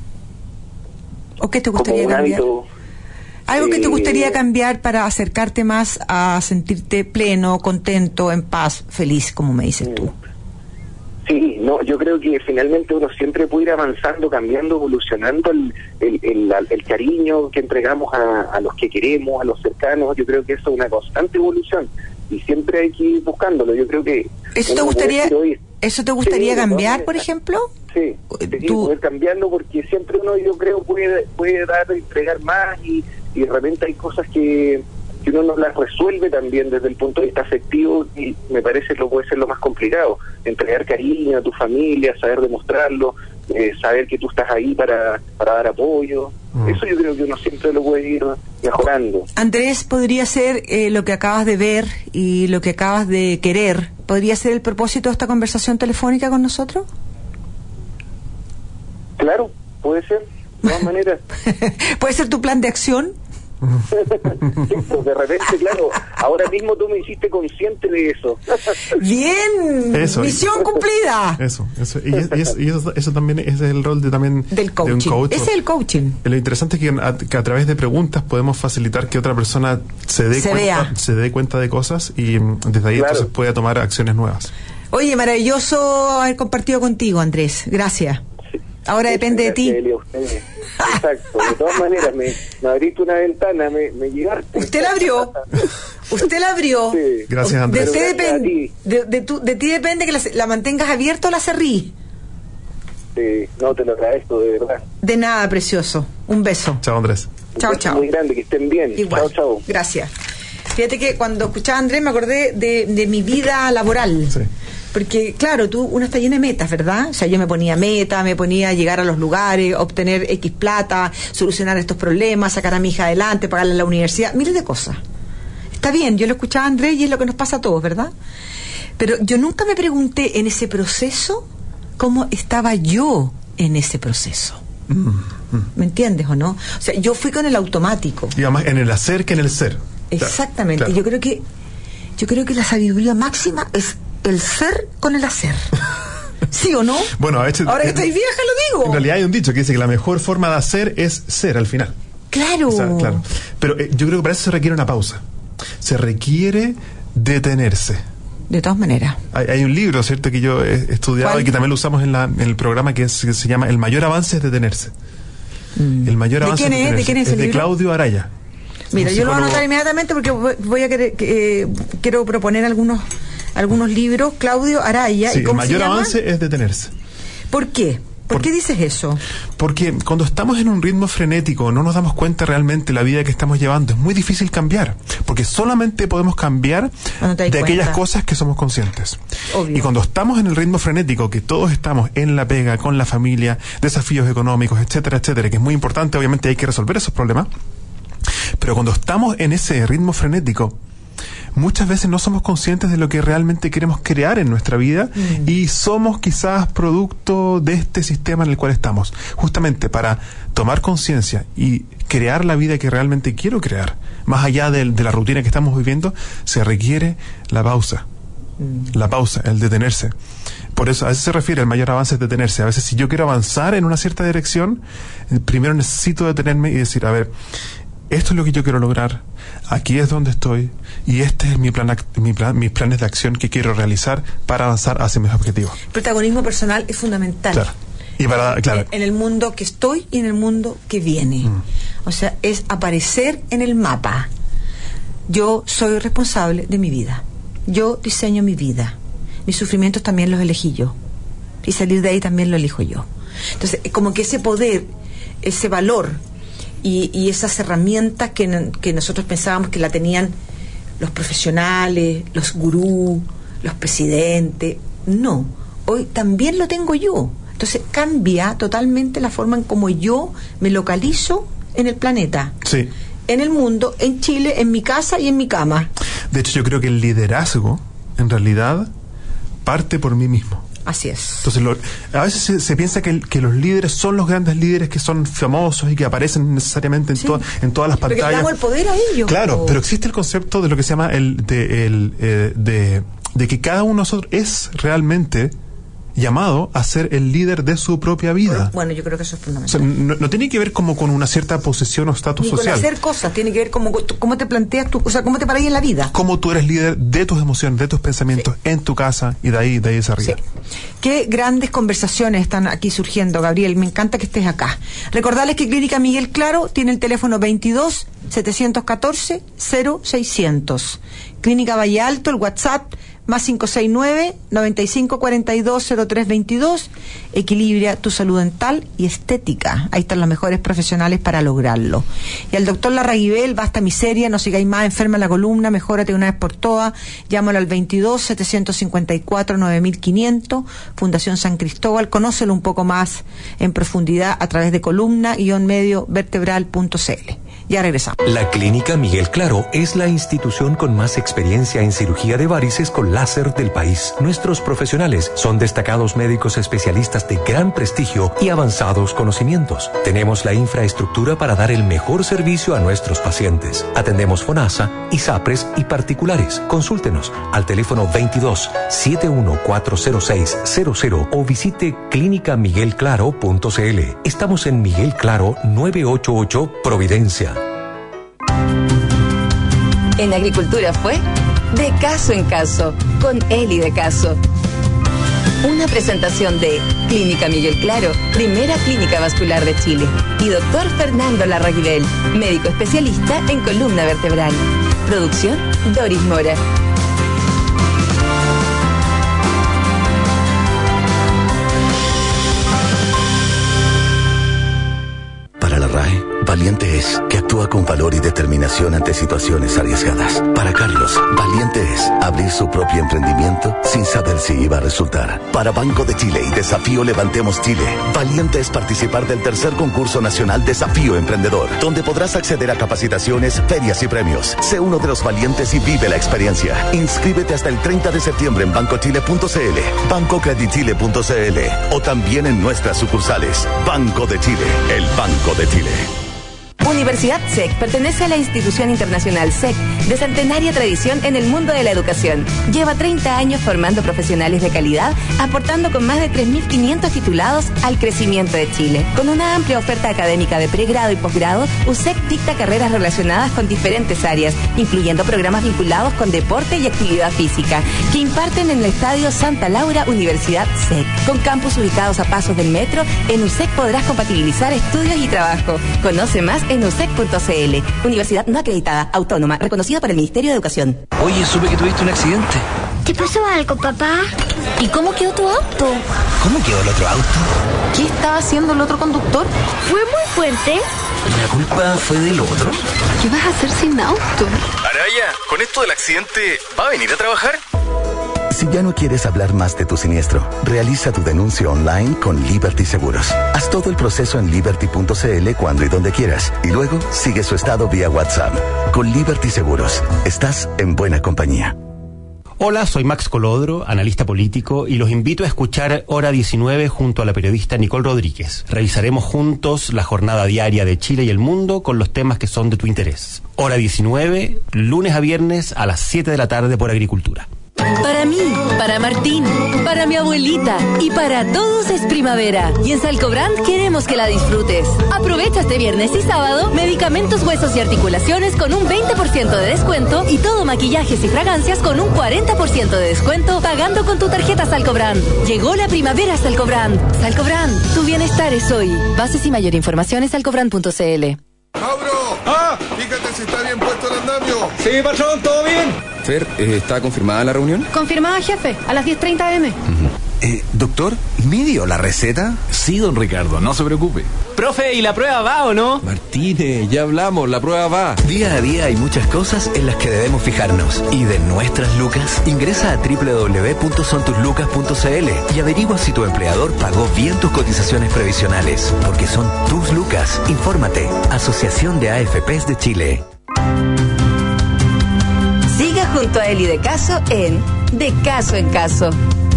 ¿O qué te Como gustaría un cambiar? hábito. Algo que te eh, gustaría cambiar para acercarte más a sentirte pleno, contento, en paz, feliz, como me dices tú. Sí, no, yo creo que finalmente uno siempre puede ir avanzando, cambiando, evolucionando el, el, el, el cariño que entregamos a, a los que queremos, a los cercanos. Yo creo que eso es una constante evolución y siempre hay que ir buscándolo. Yo creo que ¿Eso te uno puede gustaría, decir hoy, eso te gustaría Sí, de todas cambiar, por maneras. ejemplo? sí, sí, Tú- poder cambiando, porque siempre uno, yo creo, puede puede dar, entregar más y, y de repente hay cosas que, que uno no las resuelve también desde el punto de vista afectivo y me parece que lo puede ser lo más complicado. Entregar cariño a tu familia, saber demostrarlo, eh, saber que tú estás ahí para, para dar apoyo. Mm. Eso yo creo que uno siempre lo puede ir mejorando. Andrés, podría ser eh, lo que acabas de ver y lo que acabas de querer, ¿podría ser el propósito de esta conversación telefónica con nosotros? Claro, puede ser, de todas maneras. ¿Puede ser tu plan de acción? Sí, pues de repente, claro, ahora mismo tú me hiciste consciente de eso. Bien, Eso. misión cumplida Eso, eso. Y, es- y es- y eso, eso también es el rol de también del de un coaching. coach. Ese es el coaching. Lo interesante es que a, que a través de preguntas podemos facilitar que otra persona se dé Se cuenta, vea. se dé cuenta de cosas y mm, desde ahí Claro. entonces pueda tomar acciones nuevas. Oye, maravilloso haber compartido contigo, Andrés. Gracias. Ahora depende de ti. Elia, usted, exacto. De todas maneras, me, me abriste una ventana, me, me llegaste. Usted la abrió. Usted la abrió. Sí. Gracias, Andrés. De, usted depende, de, de, tu, de ti depende que la, la mantengas abierta o la cerrí. Sí, no, te lo agradezco, de verdad. De nada, precioso. Un beso. Chao, Andrés. Chao, chao. Muy grande, que estén bien. Igual. Chao, chao. Gracias. Fíjate que cuando escuchaba a Andrés me acordé de, de mi vida laboral. Sí. Porque, claro, tú, uno está lleno de metas, ¿verdad? O sea, yo me ponía meta, me ponía a llegar a los lugares, obtener X plata, solucionar estos problemas, sacar a mi hija adelante, pagarle a la universidad, miles de cosas. Está bien, yo lo escuchaba a Andrés y es lo que nos pasa a todos, ¿verdad? Pero yo nunca me pregunté en ese proceso cómo estaba yo en ese proceso. Mm, mm. ¿Me entiendes o no? O sea, yo fui con el automático. Y además en el hacer que en el ser. Exactamente. Claro. Yo creo que yo creo que la sabiduría máxima es el ser con el hacer. ¿Sí o no? Bueno, a veces, ahora que estoy vieja lo digo. En realidad hay un dicho que dice que la mejor forma de hacer es ser al final. Claro. O sea, claro. Pero eh, yo creo que para eso se requiere una pausa. Se requiere detenerse. De todas maneras. Hay, hay un libro, ¿cierto?, que yo he estudiado. ¿Cuál? Y que también lo usamos en, la, en el programa que, es, que se llama El mayor avance es detenerse. Mm. El mayor ¿De avance quién es es? detenerse. ¿De quién es ese es de libro? Claudio Araya. Mira, yo lo voy a anotar inmediatamente porque voy a querer, eh, quiero proponer algunos algunos libros. Claudio Araya. Sí, ¿y cómo el mayor se llama? avance es detenerse. ¿Por qué? ¿Por, ¿Por qué dices eso? Porque cuando estamos en un ritmo frenético, no nos damos cuenta realmente la vida que estamos llevando. Es muy difícil cambiar, porque solamente podemos cambiar no de cuenta. aquellas cosas que somos conscientes. Obvio. Y cuando estamos en el ritmo frenético, que todos estamos en la pega, con la familia, desafíos económicos, etcétera, etcétera, que es muy importante, obviamente hay que resolver esos problemas. Pero cuando estamos en ese ritmo frenético, muchas veces no somos conscientes de lo que realmente queremos crear en nuestra vida mm. y somos quizás producto de este sistema en el cual estamos. Justamente para tomar conciencia y crear la vida que realmente quiero crear, más allá de, de la rutina que estamos viviendo, se requiere la pausa. Mm. La pausa, el detenerse. Por eso a veces se refiere el mayor avance es detenerse. A veces si yo quiero avanzar en una cierta dirección, primero necesito detenerme y decir, a ver, esto es lo que yo quiero lograr, aquí es donde estoy y este es mi plan, mi plan, mis planes de acción que quiero realizar para avanzar hacia mis objetivos. El protagonismo personal es fundamental. Claro. Y para, claro. En, en el mundo que estoy y en el mundo que viene. Mm. O sea, es aparecer en el mapa. Yo soy responsable de mi vida. Yo diseño mi vida. Mis sufrimientos también los elegí yo. Y salir de ahí también lo elijo yo. Entonces, como que ese poder, ese valor Y, y esas herramientas que, que nosotros pensábamos que la tenían los profesionales, los gurús, los presidentes, no, hoy también lo tengo yo. Entonces cambia totalmente la forma en cómo yo me localizo en el planeta, sí, en el mundo, en Chile, en mi casa y en mi cama. De hecho, yo creo que el liderazgo en realidad parte por mí mismo. Así es. Entonces, lo, a veces se, se piensa que, que los líderes son los grandes líderes que son famosos y que aparecen necesariamente en, sí. to, en todas las pantallas. Porque le damos el poder a ellos. Claro, o... pero existe el concepto de lo que se llama el de, el, eh, de, de que cada uno de nosotros es realmente llamado a ser el líder de su propia vida. Bueno, yo creo que eso es fundamental. O sea, no, no tiene que ver como con una cierta posición o estatus Ni con social. hacer cosas, tiene que ver como cómo te planteas tú, o sea, cómo te paras en la vida. Cómo tú eres líder de tus emociones, de tus pensamientos, sí, en tu casa y de ahí, de ahí hacia arriba. Sí. Qué grandes conversaciones están aquí surgiendo, Gabriel. Me encanta que estés acá. Recordarles que Clínica Miguel Claro tiene el teléfono veintidós, setecientos catorce, cero seiscientos. Clínica Valle Alto, el WhatsApp más cinco seis nueve, noventa y cinco cuarenta y dos, cero tres veintidós. Equilibra tu salud dental y estética. Ahí están los mejores profesionales para lograrlo. Y al doctor Larraguibel, basta miseria, no sigáis más enferma la columna, mejórate una vez por todas. Llámalo al veintidós, setecientos cincuenta y cuatro, nueve mil quinientos. Fundación San Cristóbal. Conócelo un poco más en profundidad a través de columna guión medio vertebral punto cl. Ya regresamos. La Clínica Miguel Claro es la institución con más experiencia en cirugía de varices con láser del país. Nuestros profesionales son destacados médicos especialistas de gran prestigio y avanzados conocimientos. Tenemos la infraestructura para dar el mejor servicio a nuestros pacientes. Atendemos FONASA, ISAPRES y particulares. Consúltenos al teléfono veintidós, setenta y uno, cuatrocientos seis cero cero o visite clínica miguel claro punto cl. Estamos en Miguel Claro novecientos ochenta y ocho, Providencia. En Agricultura fue De Caso en Caso, con Eli de Caso. Una presentación de Clínica Miguel Claro, primera clínica vascular de Chile. Y doctor Fernando Larraguibel, médico especialista en columna vertebral. Producción Doris Mora. Para la R A E, valiente es que actúa con valor y determinación ante situaciones arriesgadas. Para Carlos, valiente es abrir su propio emprendimiento sin saber si iba a resultar. Para Banco de Chile y Desafío Levantemos Chile, valiente es participar del tercer concurso nacional Desafío Emprendedor, donde podrás acceder a capacitaciones, ferias y premios. Sé uno de los valientes y vive la experiencia. Inscríbete hasta el treinta de septiembre en bancochile punto cl, banco credit chile punto cl o también en nuestras sucursales. Banco de Chile, el Banco de Chile. Universidad S E C pertenece a la institución internacional S E C, de centenaria tradición en el mundo de la educación. Lleva treinta años formando profesionales de calidad, aportando con más de tres mil quinientos titulados al crecimiento de Chile. Con una amplia oferta académica de pregrado y posgrado, U S E C dicta carreras relacionadas con diferentes áreas, incluyendo programas vinculados con deporte y actividad física, que imparten en el Estadio Santa Laura Universidad S E C. Con campus ubicados a pasos del metro, en U S E C podrás compatibilizar estudios y trabajo. Conoce más en u s e c punto c l. Universidad no acreditada, autónoma, reconocida por el Ministerio de Educación. Oye, supe que tuviste un accidente. ¿Te pasó algo, papá? ¿Y cómo quedó tu auto? ¿Cómo quedó el otro auto? ¿Qué estaba haciendo el otro conductor? ¿Fue muy fuerte? ¿La culpa fue del otro? ¿Qué vas a hacer sin auto? Araya, con esto del accidente, ¿va a venir a trabajar? Si ya no quieres hablar más de tu siniestro, realiza tu denuncia online con Liberty Seguros. Haz todo el proceso en liberty punto cl cuando y donde quieras y luego sigue su estado vía WhatsApp. Con Liberty Seguros, estás en buena compañía. Hola, soy Max Colodro, analista político, y los invito a escuchar Hora diecinueve junto a la periodista Nicole Rodríguez. Revisaremos juntos la jornada diaria de Chile y el mundo con los temas que son de tu interés. Hora diecinueve, lunes a viernes a las siete de la tarde por Agricultura. Para mí, para Martín, para mi abuelita y para todos es primavera. Y en Salcobrand queremos que la disfrutes. Aprovecha este viernes y sábado medicamentos, huesos y articulaciones con un veinte por ciento de descuento y todo maquillajes y fragancias con un cuarenta por ciento de descuento pagando con tu tarjeta Salcobrand. Llegó la primavera a Salcobrand. Salcobrand, tu bienestar es hoy. Bases y mayor información en salcobrand punto cl. ¡Mauro! ¡Ah! Fíjate si está bien puesto el andamio. Sí, patrón, ¿todo bien? Fer, eh, ¿está confirmada la reunión? Confirmada, jefe, a las diez treinta eme. Uh-huh. Eh, doctor, ¿me dio la receta? Sí, don Ricardo, no se preocupe. Profe, ¿y la prueba va o no? Martínez, ya hablamos, la prueba va. Día a día hay muchas cosas en las que debemos fijarnos. ¿Y de nuestras lucas? Ingresa a doble u doble u doble u punto son tus lucas punto cl y averigua si tu empleador pagó bien tus cotizaciones previsionales. Porque son tus lucas. Infórmate. Asociación de A F Pes de Chile. Siga junto a Eli de Caso en De Caso en Caso.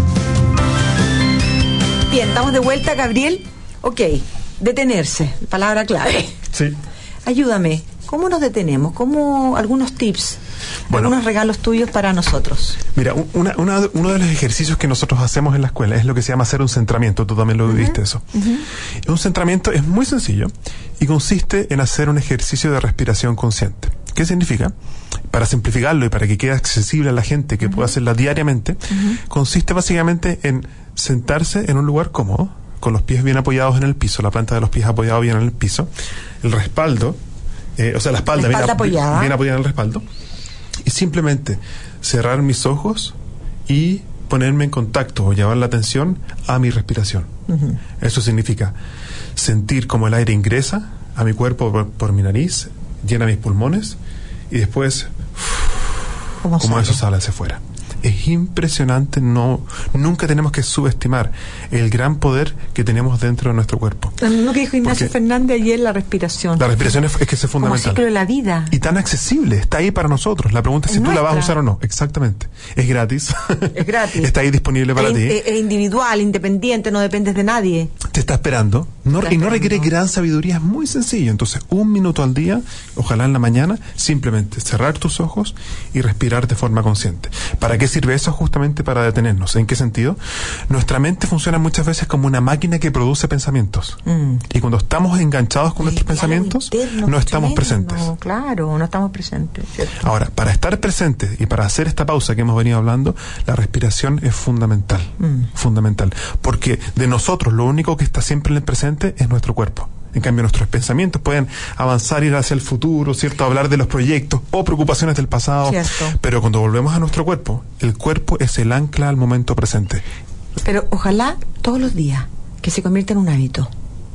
Bien, estamos de vuelta, Gabriel. Ok, detenerse, palabra clave. Sí. Ayúdame, ¿cómo nos detenemos? ¿Cómo algunos tips, bueno, algunos regalos tuyos para nosotros? Mira, una, una, uno de los ejercicios que nosotros hacemos en la escuela es lo que se llama hacer un centramiento. Tú también lo viviste, uh-huh, eso. Uh-huh. Un centramiento es muy sencillo y consiste en hacer un ejercicio de respiración consciente. ¿Qué significa? Para simplificarlo y para que quede accesible a la gente que uh-huh. pueda hacerla diariamente, uh-huh. consiste básicamente en sentarse en un lugar cómodo, con los pies bien apoyados en el piso, la planta de los pies apoyada bien en el piso, el respaldo, eh, o sea, la espalda, la espalda bien, apoyada. bien apoyada en el respaldo, y simplemente cerrar mis ojos y ponerme en contacto o llevar la atención a mi respiración. Uh-huh. Eso significa sentir como el aire ingresa a mi cuerpo por, por mi nariz, llena mis pulmones y después como sale? Eso sale hacia afuera. Es impresionante, no, nunca tenemos que subestimar el gran poder que tenemos dentro de nuestro cuerpo. Lo que dijo Ignacio Porque Fernández ayer, la respiración. La respiración es, es que es fundamental. Como ciclo de la vida. Y tan accesible, está ahí para nosotros. La pregunta es si es tú nuestra. La vas a usar o no. Exactamente. Es gratis. Es gratis. Está ahí disponible para es, ti. Es, es individual, independiente, no dependes de nadie. Te está esperando. No, y no requiere gran sabiduría, es muy sencillo. Entonces, un minuto al día, ojalá en la mañana, simplemente cerrar tus ojos y respirar de forma consciente. ¿Para qué sirve eso? Justamente para detenernos. ¿En qué sentido? Nuestra mente funciona muchas veces como una máquina que produce pensamientos. Mm. Y cuando estamos enganchados con nuestros pensamientos, interno, no estamos tremendo. presentes. Claro, no estamos presentes, ¿cierto? Ahora, para estar presentes y para hacer esta pausa que hemos venido hablando, la respiración es fundamental. Mm. Fundamental. Porque de nosotros, lo único que está siempre en el presente es nuestro cuerpo. En cambio, nuestros pensamientos pueden avanzar, ir hacia el futuro, ¿cierto? Hablar de los proyectos o preocupaciones del pasado. Cierto. Pero cuando volvemos a nuestro cuerpo, el cuerpo es el ancla al momento presente. Pero ojalá todos los días, que se convierta en un hábito.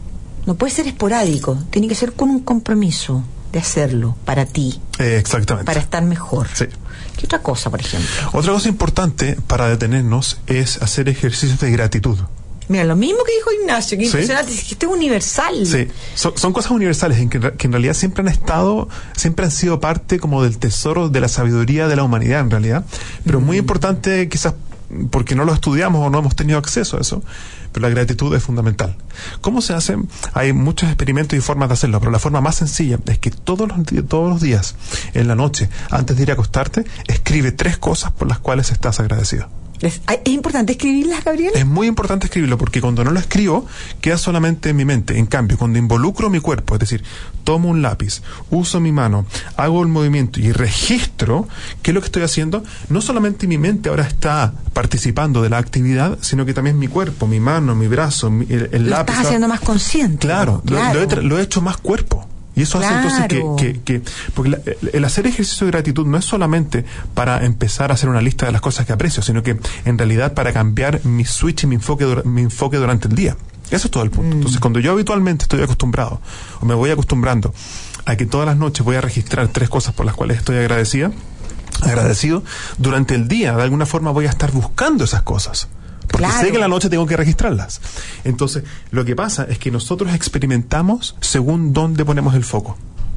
No puede ser esporádico, tiene que ser con un compromiso de hacerlo para ti. Eh, exactamente. Para estar mejor. Sí. ¿Qué otra cosa, por ejemplo? Otra cosa importante para detenernos es hacer ejercicios de gratitud. Mira, lo mismo que dijo Ignacio, que ¿sí? Impresionante, es que esto es universal. Sí, son, son cosas universales en que, que en realidad siempre han estado, siempre han sido parte como del tesoro de la sabiduría de la humanidad en realidad, pero mm. muy importante quizás porque no lo estudiamos o no hemos tenido acceso a eso, pero la gratitud es fundamental. ¿Cómo se hace? Hay muchos experimentos y formas de hacerlo, pero la forma más sencilla es que todos los, todos los días, en la noche, antes de ir a acostarte, escribe tres cosas por las cuales estás agradecido. ¿Es, ¿Es importante escribirlas, Gabriel? Es muy importante escribirlo porque cuando no lo escribo queda solamente en mi mente. En cambio, cuando involucro mi cuerpo, es decir, tomo un lápiz, uso mi mano, hago el movimiento y registro qué es lo que estoy haciendo, no solamente mi mente ahora está participando de la actividad, sino que también mi cuerpo, mi mano, mi brazo, mi, el, el lo lápiz. Lo estás haciendo más consciente. Claro, claro. Lo, lo, he, lo he hecho más cuerpo. Y eso claro. hace entonces que, que, que porque la, el hacer ejercicio de gratitud no es solamente para empezar a hacer una lista de las cosas que aprecio, sino que en realidad para cambiar mi switch y mi enfoque, mi enfoque durante el día. Eso es todo el punto. Mm. Entonces, cuando yo habitualmente estoy acostumbrado, o me voy acostumbrando a que todas las noches voy a registrar tres cosas por las cuales estoy agradecida, agradecido, durante el día, de alguna forma voy a estar buscando esas cosas. Porque claro. sé que en la noche tengo que registrarlas. Entonces, lo que pasa es que nosotros experimentamos según dónde ponemos el foco.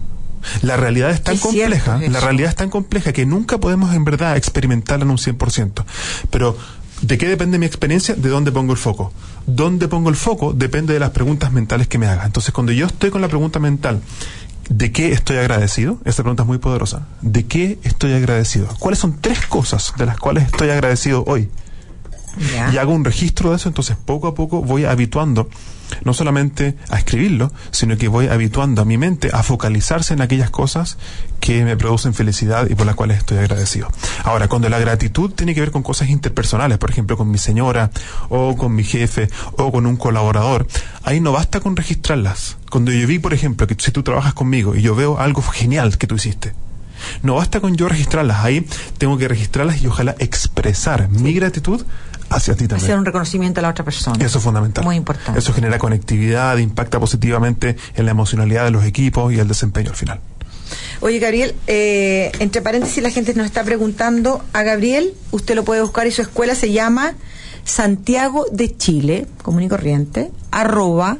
La realidad es tan compleja, la realidad es tan compleja que nunca podemos en verdad experimentarla en un cien por ciento. Pero, ¿de qué depende mi experiencia? De dónde pongo el foco. Dónde pongo el foco depende de las preguntas mentales que me haga. Entonces, cuando yo estoy con la pregunta mental, ¿de qué estoy agradecido? Esta pregunta es muy poderosa. ¿De qué estoy agradecido? ¿Cuáles son tres cosas de las cuales estoy agradecido hoy? Ya. Y hago un registro de eso, entonces poco a poco voy habituando no solamente a escribirlo, sino que voy habituando a mi mente a focalizarse en aquellas cosas que me producen felicidad y por las cuales estoy agradecido. Ahora, cuando la gratitud tiene que ver con cosas interpersonales, por ejemplo, con mi señora, o con mi jefe, o con un colaborador, ahí no basta con registrarlas. Cuando yo vi, por ejemplo, que si tú trabajas conmigo y yo veo algo genial que tú hiciste, no basta con yo registrarlas, ahí tengo que registrarlas y ojalá expresar mi gratitud hacia ti también. Hacer un reconocimiento a la otra persona. Eso es fundamental. Muy importante. Eso genera conectividad, impacta positivamente en la emocionalidad de los equipos y el desempeño al final. Oye, Gabriel, eh, entre paréntesis la gente nos está preguntando a Gabriel, usted lo puede buscar y su escuela se llama Santiago de Chile, común y corriente, arroba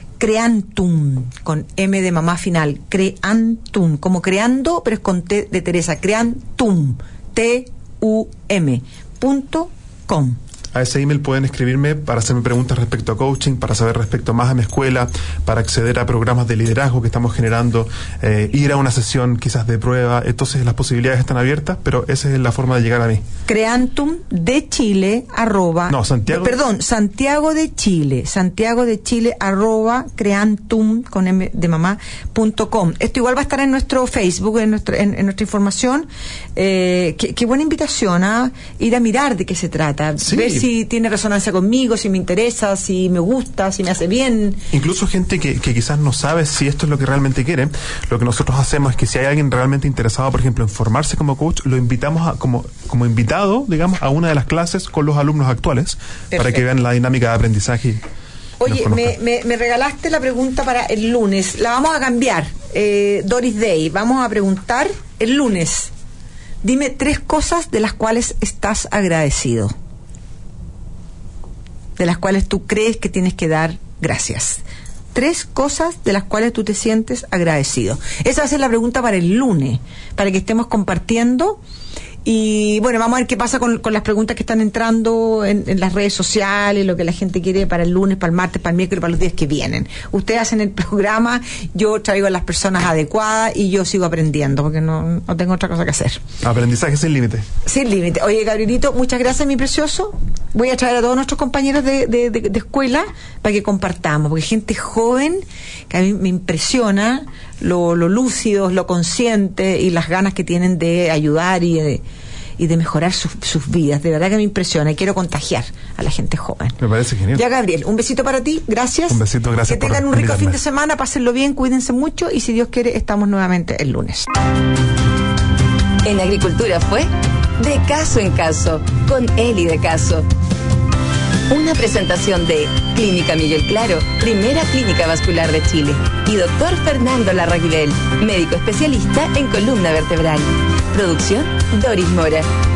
Creantum, con M de mamá final, Creantum, como creando, pero es con T de Teresa, Creantum, T U M, punto com. A ese email pueden escribirme para hacerme preguntas respecto a coaching, para saber respecto más a mi escuela, para acceder a programas de liderazgo que estamos generando, eh, ir a una sesión quizás de prueba. Entonces las posibilidades están abiertas, pero esa es la forma de llegar a mí. Creantum de Chile arroba no Santiago de, perdón Santiago de Chile Santiago de Chile arroba Creantum con M de mamá punto com. Esto igual va a estar en nuestro Facebook, en nuestra en, en nuestra información. Eh, qué, qué buena invitación a ir a mirar de qué se trata, sí. Ver si tiene resonancia conmigo, si me interesa, si me gusta, si me hace bien. Incluso gente que, que quizás no sabe si esto es lo que realmente quiere. Lo que nosotros hacemos es que si hay alguien realmente interesado, por ejemplo, en formarse como coach, lo invitamos a, como, como invitado, digamos, a una de las clases con los alumnos actuales. Perfecto. Para que vean la dinámica de aprendizaje. Oye, me, me, me regalaste la pregunta para el lunes. La vamos a cambiar. Eh, Doris Day, vamos a preguntar el lunes. Dime tres cosas de las cuales estás agradecido, de las cuales tú crees que tienes que dar gracias. Tres cosas de las cuales tú te sientes agradecido. Esa va a ser la pregunta para el lunes, para que estemos compartiendo Y bueno, vamos a ver qué pasa con, con las preguntas que están entrando en, en las redes sociales, lo que la gente quiere para el lunes, para el martes, para el miércoles, para los días que vienen. Ustedes hacen el programa, yo traigo a las personas adecuadas y yo sigo aprendiendo, porque no, no tengo otra cosa que hacer. Aprendizaje sin límite. Sin límite. Oye, Gabrielito, muchas gracias, mi precioso. Voy a traer a todos nuestros compañeros de, de, de, de escuela para que compartamos, porque gente joven que a mí me impresiona lo, lo lúcidos, lo consciente y las ganas que tienen de ayudar y de, y de mejorar sus, sus vidas. De verdad que me impresiona y quiero contagiar a la gente joven. Me parece genial. Ya, Gabriel, un besito para ti, gracias. Un besito, gracias. Que tengan un rico fin de semana, pásenlo bien, cuídense mucho y si Dios quiere estamos nuevamente el lunes. En Agricultura fue De Caso en Caso, con Eli de Caso. Una presentación de Clínica Miguel Claro, primera clínica vascular de Chile, y doctor Fernando Larraguibel, médico especialista en columna vertebral. Producción Doris Mora.